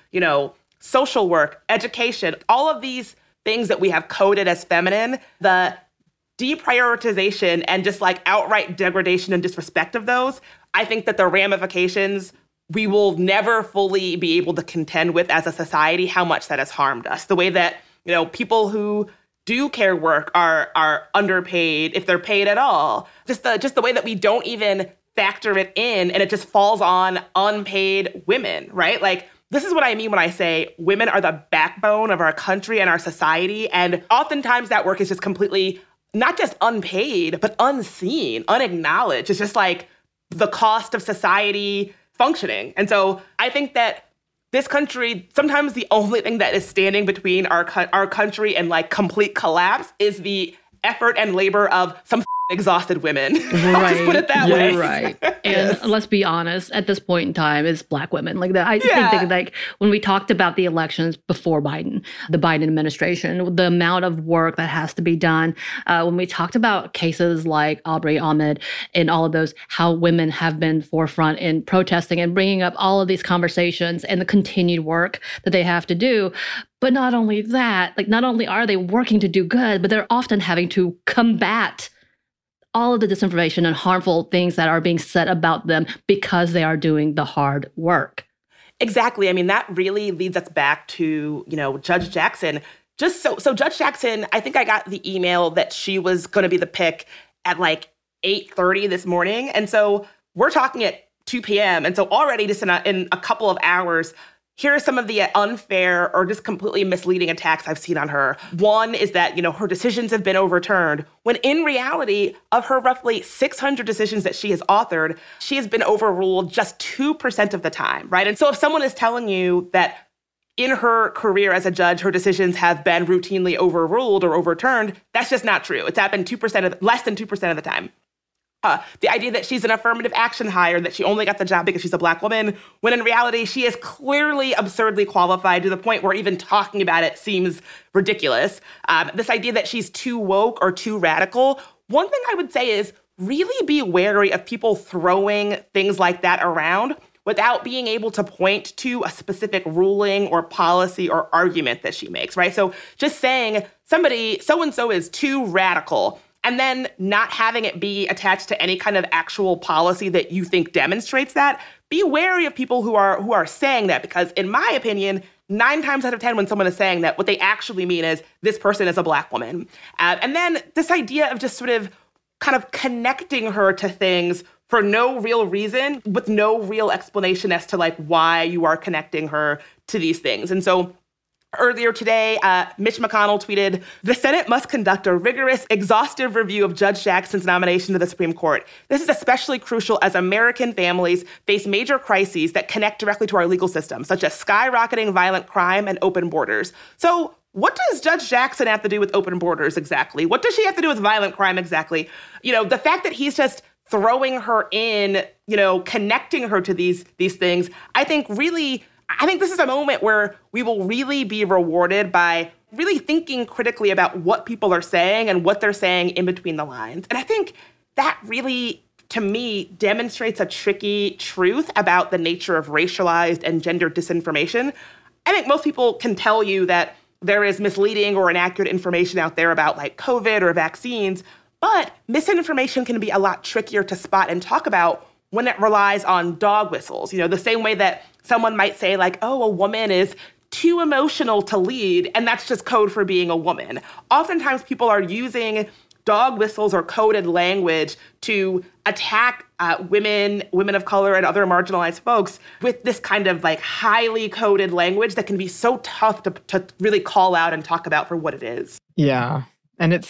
social work, education, all of these things that we have coded as feminine, the deprioritization and just like outright degradation and disrespect of those, I think that the ramifications we will never fully be able to contend with as a society, how much that has harmed us. The way that, people who do care work are underpaid, if they're paid at all. Just the way that we don't even factor it in and it just falls on unpaid women, right? Like, this is what I mean when I say women are the backbone of our country and our society. And oftentimes that work is just completely not just unpaid, but unseen, unacknowledged. It's just like the cost of society functioning. And so I think that this country, sometimes the only thing that is standing between our country and like complete collapse is the effort and labor of some exhausted women. I'll just put it that way. Right. And let's be honest, at this point in time, it's Black women. Like that. I think like when we talked about the elections before Biden, the Biden administration, the amount of work that has to be done, when we talked about cases like Aubrey Ahmed and all of those, how women have been forefront in protesting and bringing up all of these conversations and the continued work that they have to do. But not only that, like not only are they working to do good, but they're often having to combat all of the disinformation and harmful things that are being said about them because they are doing the hard work. Exactly. I mean, that really leads us back to, Judge Jackson. So Judge Jackson, I think I got the email that she was going to be the pick at like 8:30 this morning. And so we're talking at 2 p.m. And so already just in a couple of hours, here are some of the unfair or just completely misleading attacks I've seen on her. One is that, her decisions have been overturned, when in reality, of her roughly 600 decisions that she has authored, she has been overruled just 2% of the time, right? And so if someone is telling you that in her career as a judge, her decisions have been routinely overruled or overturned, that's just not true. It's happened less than 2% of the time. The idea that she's an affirmative action hire, that she only got the job because she's a Black woman, when in reality, she is clearly absurdly qualified to the point where even talking about it seems ridiculous. This idea that she's too woke or too radical, one thing I would say is really be wary of people throwing things like that around without being able to point to a specific ruling or policy or argument that she makes, right? So just saying somebody, so-and-so is too radical, and then not having it be attached to any kind of actual policy that you think demonstrates that, be wary of people who are saying that, because in my opinion, 9 times out of 10 when someone is saying that, what they actually mean is this person is a Black woman. And then this idea of just sort of kind of connecting her to things for no real reason, with no real explanation as to like why you are connecting her to these things. And so earlier today, Mitch McConnell tweeted, "The Senate must conduct a rigorous, exhaustive review of Judge Jackson's nomination to the Supreme Court. This is especially crucial as American families face major crises that connect directly to our legal system, such as skyrocketing violent crime and open borders." So what does Judge Jackson have to do with open borders exactly? What does she have to do with violent crime exactly? The fact that he's just throwing her in, connecting her to these things, I think this is a moment where we will really be rewarded by really thinking critically about what people are saying and what they're saying in between the lines. And I think that really, to me, demonstrates a tricky truth about the nature of racialized and gender disinformation. I think most people can tell you that there is misleading or inaccurate information out there about like COVID or vaccines, but misinformation can be a lot trickier to spot and talk about when it relies on dog whistles. The same way that someone might say like, oh, a woman is too emotional to lead, and that's just code for being a woman. Oftentimes people are using dog whistles or coded language to attack women of color and other marginalized folks with this kind of like highly coded language that can be so tough to really call out and talk about for what it is. Yeah. And it's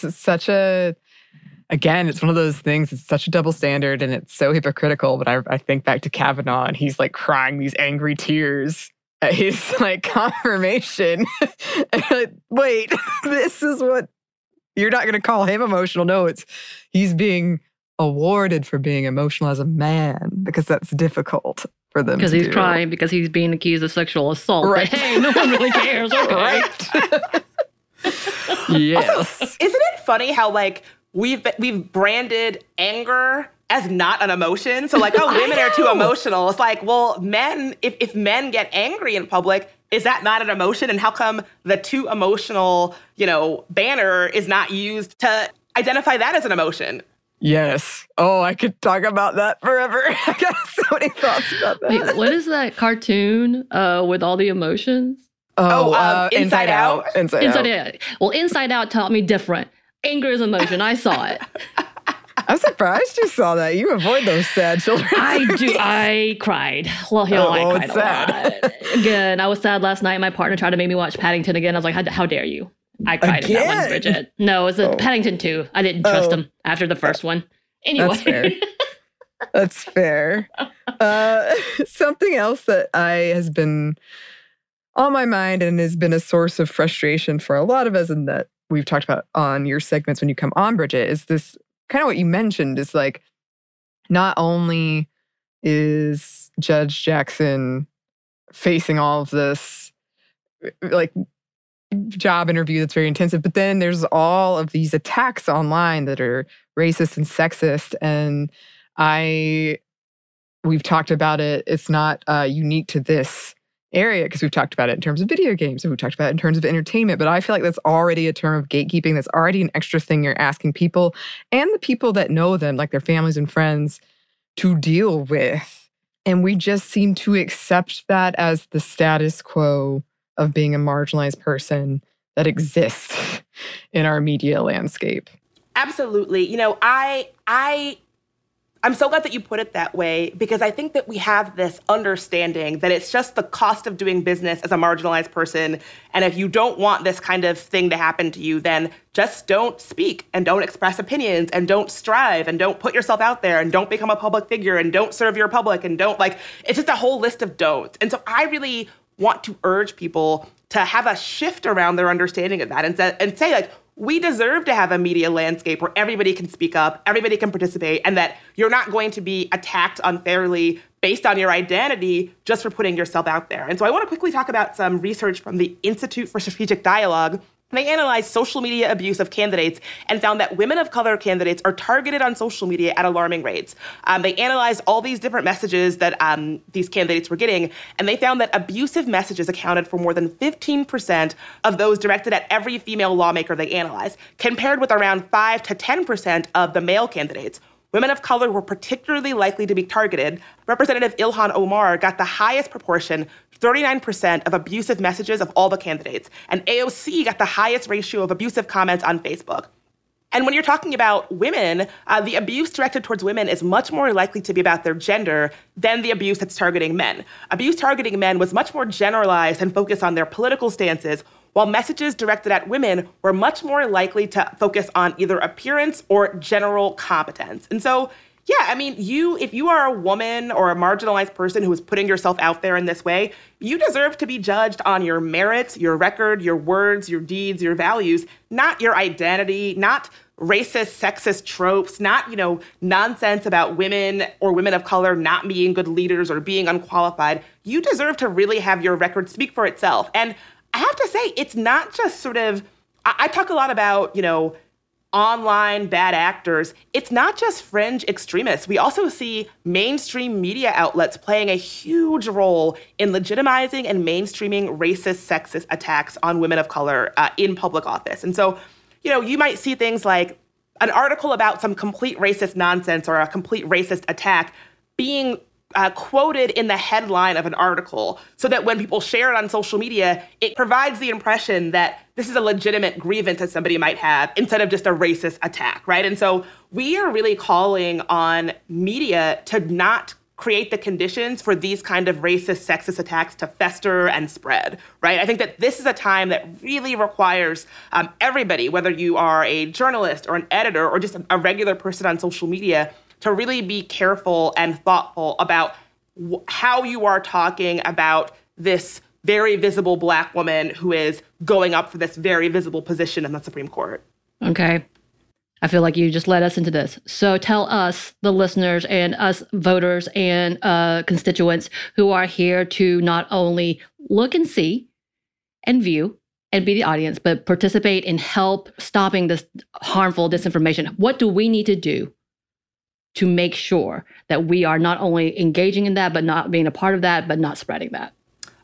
again, it's one of those things, it's such a double standard and it's so hypocritical. But I think back to Kavanaugh and he's like crying these angry tears at his like confirmation. And like, wait, this is what, you're not going to call him emotional. No, he's being awarded for being emotional as a man because that's difficult for them to do. Because he's crying because he's being accused of sexual assault. Right. But hey, no one really cares. Okay. Right. Yes. Also, isn't it funny how like we've branded anger as not an emotion? So like, oh, women are too emotional. It's like, well, men, if men get angry in public, is that not an emotion? And how come the too emotional, banner is not used to identify that as an emotion? Yes. Oh, I could talk about that forever. I got so many thoughts about that. Wait, what is that cartoon with all the emotions? Inside Out. Inside Out. Well, Inside Out taught me different. Anger is emotion. I saw it. I'm surprised you saw that. You avoid those sad children. I do. I cried. Well, I cried a lot. Again, I was sad last night. My partner tried to make me watch Paddington again. I was like, how dare you? I cried at that one, Bridget. No, it was Paddington 2. I didn't trust him after the first one. Anyway. That's fair. Something else that has been on my mind and has been a source of frustration for a lot of us, and that we've talked about on your segments when you come on, Bridget, is this kind of what you mentioned is like, not only is Judge Jackson facing all of this, like, job interview that's very intensive, but then there's all of these attacks online that are racist and sexist, and we've talked about it. It's not unique to this area because we've talked about it in terms of video games and we've talked about it in terms of entertainment, but I feel like that's already a term of gatekeeping. That's already an extra thing you're asking people and the people that know them, like their families and friends, to deal with. And we just seem to accept that as the status quo of being a marginalized person that exists in our media landscape. Absolutely. I'm so glad that you put it that way, because I think that we have this understanding that it's just the cost of doing business as a marginalized person. And if you don't want this kind of thing to happen to you, then just don't speak and don't express opinions and don't strive and don't put yourself out there and don't become a public figure and don't serve your public and don't it's just a whole list of don'ts. And so I really want to urge people to have a shift around their understanding of that and say we deserve to have a media landscape where everybody can speak up, everybody can participate, and that you're not going to be attacked unfairly based on your identity just for putting yourself out there. And so I want to quickly talk about some research from the Institute for Strategic Dialogue. They analyzed social media abuse of candidates and found that women of color candidates are targeted on social media at alarming rates. They analyzed all these different messages that these candidates were getting, and they found that abusive messages accounted for more than 15% of those directed at every female lawmaker they analyzed, compared with around 5 to 10% of the male candidates. Women of color were particularly likely to be targeted. Representative Ilhan Omar got the highest proportion, 39% of abusive messages of all the candidates. And AOC got the highest ratio of abusive comments on Facebook. And when you're talking about women, the abuse directed towards women is much more likely to be about their gender than the abuse that's targeting men. Abuse targeting men was much more generalized and focused on their political stances, while messages directed at women were much more likely to focus on either appearance or general competence. And so, if you are a woman or a marginalized person who is putting yourself out there in this way, you deserve to be judged on your merits, your record, your words, your deeds, your values, not your identity, not racist, sexist tropes, not, nonsense about women or women of color not being good leaders or being unqualified. You deserve to really have your record speak for itself. And I have to say, it's not just I talk a lot about, online bad actors. It's not just fringe extremists. We also see mainstream media outlets playing a huge role in legitimizing and mainstreaming racist, sexist attacks on women of color in public office. And so, you might see things like an article about some complete racist nonsense or a complete racist attack being quoted in the headline of an article so that when people share it on social media, it provides the impression that this is a legitimate grievance that somebody might have instead of just a racist attack, right? And so we are really calling on media to not create the conditions for these kind of racist, sexist attacks to fester and spread, right? I think that this is a time that really requires everybody, whether you are a journalist or an editor or just a regular person on social media, to really be careful and thoughtful about how you are talking about this very visible Black woman who is going up for this very visible position in the Supreme Court. Okay. I feel like you just led us into this. So tell us, the listeners and us voters and constituents who are here to not only look and see and view and be the audience, but participate and help stopping this harmful disinformation. What do we need to do to make sure that we are not only engaging in that, but not being a part of that, but not spreading that?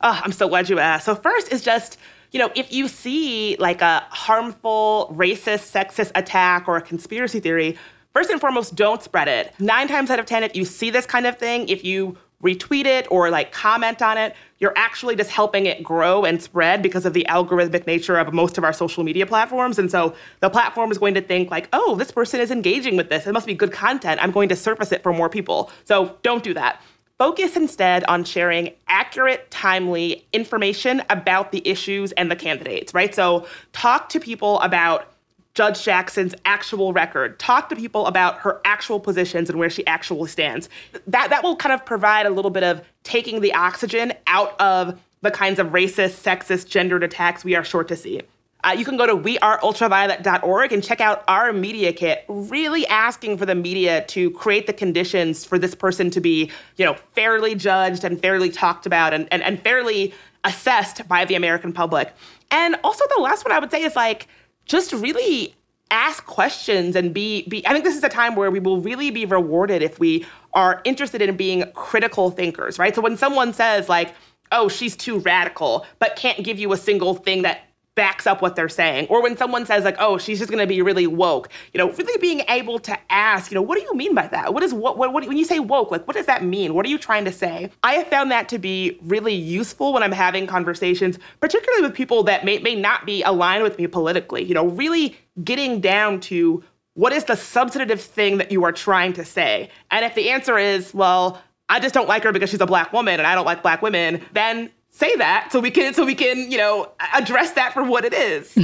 Oh, I'm so glad you asked. So first is just, if you see like a harmful, racist, sexist attack or a conspiracy theory, first and foremost, don't spread it. 9 times out of 10, if you see this kind of thing, if you retweet it or like comment on it, you're actually just helping it grow and spread because of the algorithmic nature of most of our social media platforms. And so the platform is going to think like, oh, this person is engaging with this. It must be good content. I'm going to surface it for more people. So don't do that. Focus instead on sharing accurate, timely information about the issues and the candidates, right? So talk to people about Judge Jackson's actual record. Talk to people about her actual positions and where she actually stands. That will kind of provide a little bit of taking the oxygen out of the kinds of racist, sexist, gendered attacks we are sure to see. You can go to weareultraviolet.org and check out our media kit, really asking for the media to create the conditions for this person to be, fairly judged and fairly talked about and fairly assessed by the American public. And also the last one I would say is like, just really ask questions and be I think this is a time where we will really be rewarded if we are interested in being critical thinkers, right? So when someone says like, oh, she's too radical, but can't give you a single thing that backs up what they're saying. Or when someone says like, oh, she's just going to be really woke, really being able to ask, what do you mean by that? What when you say woke, like, what does that mean? What are you trying to say? I have found that to be really useful when I'm having conversations, particularly with people that may not be aligned with me politically, really getting down to what is the substantive thing that you are trying to say? And if the answer is, well, I just don't like her because she's a Black woman and I don't like Black women, then say that so we can address that for what it is.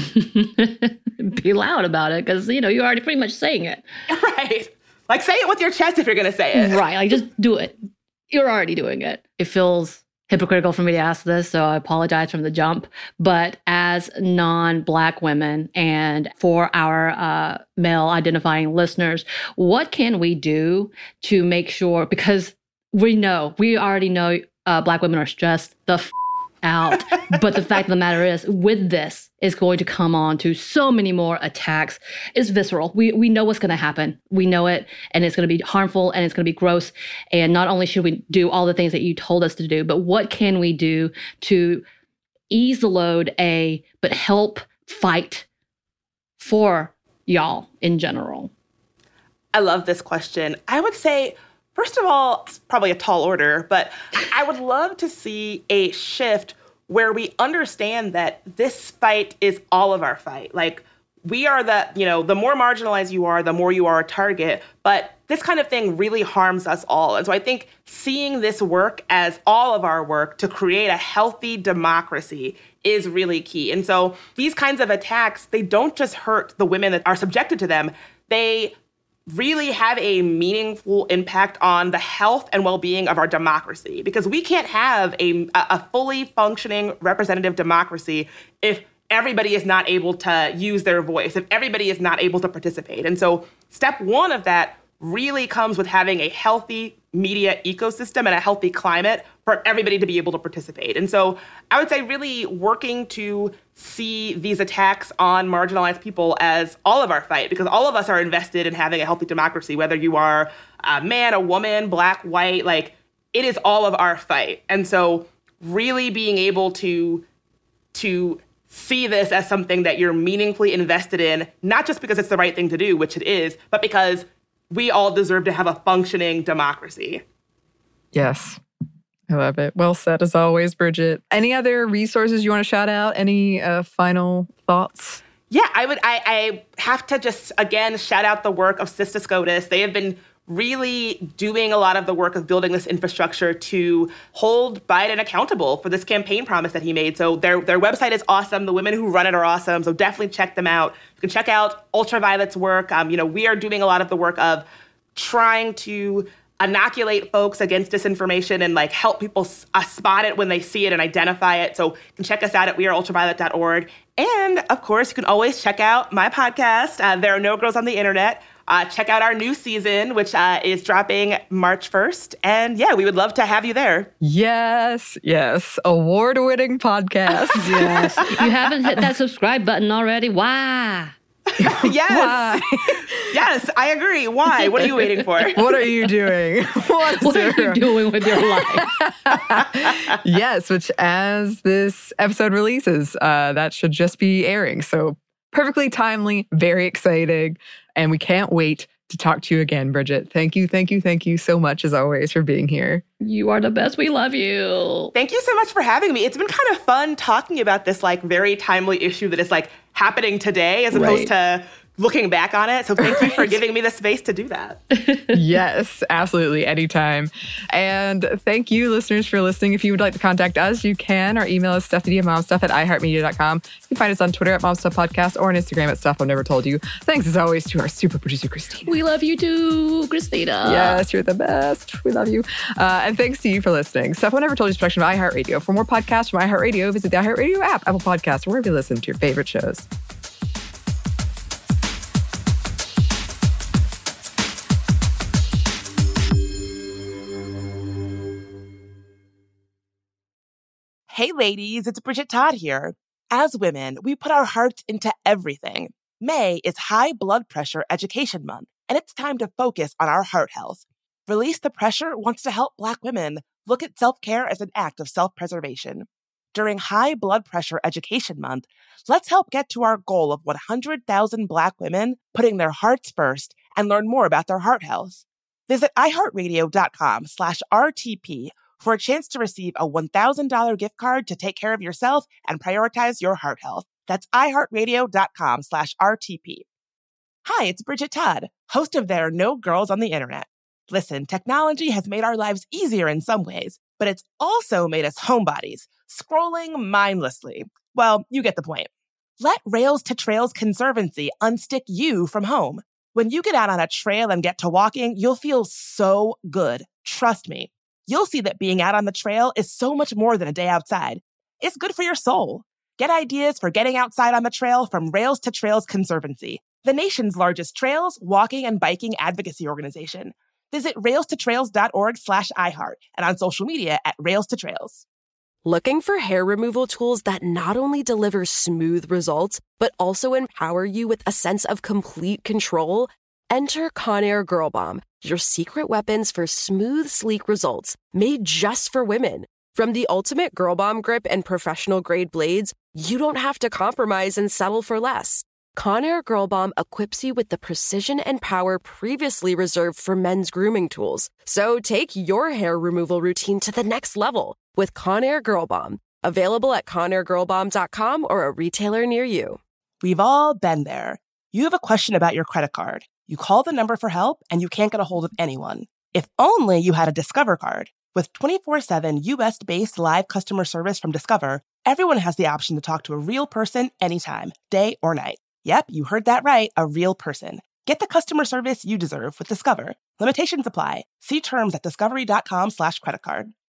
Be loud about it because, you're already pretty much saying it. Right. Like, say it with your chest if you're going to say it. Right. Like, just do it. You're already doing it. It feels hypocritical for me to ask this, so I apologize from the jump. But as non-Black women and for our male-identifying listeners, what can we do to make sure, because we already know Black women are stressed the out. But the fact of the matter is, with this, is going to come on to so many more attacks. It's visceral. We know what's going to happen. We know it, and it's going to be harmful, and it's going to be gross. And not only should we do all the things that you told us to do, but what can we do to ease the load, but help fight for y'all in general? I love this question. I would say, first of all, it's probably a tall order, but I would love to see a shift where we understand that this fight is all of our fight. Like, we are the more marginalized you are, the more you are a target. But this kind of thing really harms us all. And so I think seeing this work as all of our work to create a healthy democracy is really key. And so these kinds of attacks, they don't just hurt the women that are subjected to them. They really have a meaningful impact on the health and well-being of our democracy. Because we can't have a fully functioning representative democracy if everybody is not able to use their voice, if everybody is not able to participate. And so step one of that really comes with having a healthy media ecosystem and a healthy climate for everybody to be able to participate. And so I would say really working to see these attacks on marginalized people as all of our fight, because all of us are invested in having a healthy democracy, whether you are a man, a woman, Black, white, like, it is all of our fight. And so really being able to see this as something that you're meaningfully invested in, not just because it's the right thing to do, which it is, but because we all deserve to have a functioning democracy. Yes. I love it. Well said, as always, Bridget. Any other resources you want to shout out? Any final thoughts? Yeah, I have to just, again, shout out the work of Sister SCOTUS. They have been really doing a lot of the work of building this infrastructure to hold Biden accountable for this campaign promise that he made. So their website is awesome. The women who run it are awesome. So definitely check them out. You can check out Ultraviolet's work. We are doing a lot of the work of trying to inoculate folks against disinformation and like help people spot it when they see it and identify it. So you can check us out at weareultraviolet.org. And of course, you can always check out my podcast, There Are No Girls on the Internet. Check out our new season, which is dropping March 1st. And yeah, we would love to have you there. Yes. Award-winning podcast. Yes. You haven't hit that subscribe button already? Why? Yes. Why? Yes, I agree. Why? What are you waiting for? What are you doing? What are you doing with your life? Yes, which as this episode releases, that should just be airing. So perfectly timely, very exciting, and we can't wait to talk to you again, Bridget. Thank you so much, as always, for being here. You are the best. We love you. Thank you so much for having me. It's been kind of fun talking about this very timely issue that is happening today as opposed to looking back on it. So thank you for giving me the space to do that. Yes, absolutely. Anytime. And thank you, listeners, for listening. If you would like to contact us, you can. Our email is stuffmediamomstuff@iheartmedia.com. You can find us on Twitter @momstuffpodcast or on Instagram @stuffI'venevertoldyu. Thanks, as always, to our super producer, Christina. We love you too, Christina. Yes, you're the best. We love you. And thanks to you for listening. Stuff I Never Told You is a production of iHeartRadio. For more podcasts from iHeartRadio, visit the iHeartRadio app, Apple Podcasts, or wherever you listen to your favorite shows. Hey ladies, it's Bridget Todd here. As women, we put our hearts into everything. May is High Blood Pressure Education Month, and it's time to focus on our heart health. Release the Pressure wants to help Black women look at self-care as an act of self-preservation. During High Blood Pressure Education Month, let's help get to our goal of 100,000 Black women putting their hearts first and learn more about their heart health. Visit iHeartRadio.com/RTP for a chance to receive a $1,000 gift card to take care of yourself and prioritize your heart health. That's iHeartRadio.com/RTP. Hi, it's Bridget Todd, host of There Are No Girls on the Internet. Listen, technology has made our lives easier in some ways, but it's also made us homebodies, scrolling mindlessly. Well, you get the point. Let Rails to Trails Conservancy unstick you from home. When you get out on a trail and get to walking, you'll feel so good. Trust me. You'll see that being out on the trail is so much more than a day outside. It's good for your soul. Get ideas for getting outside on the trail from Rails to Trails Conservancy, the nation's largest trails, walking, and biking advocacy organization. Visit railstotrails.org/iHeart and on social media @railstotrails. Looking for hair removal tools that not only deliver smooth results, but also empower you with a sense of complete control? Enter Conair Girl Bomb, your secret weapons for smooth, sleek results, made just for women. From the ultimate Girl Bomb grip and professional-grade blades, you don't have to compromise and settle for less. Conair Girl Bomb equips you with the precision and power previously reserved for men's grooming tools. So take your hair removal routine to the next level with Conair Girl Bomb. Available at ConairGirlBomb.com or a retailer near you. We've all been there. You have a question about your credit card. You call the number for help and you can't get a hold of anyone. If only you had a Discover card. With 24/7 US-based live customer service from Discover, everyone has the option to talk to a real person anytime, day or night. Yep, you heard that right, a real person. Get the customer service you deserve with Discover. Limitations apply. See terms at discovery.com/creditcard.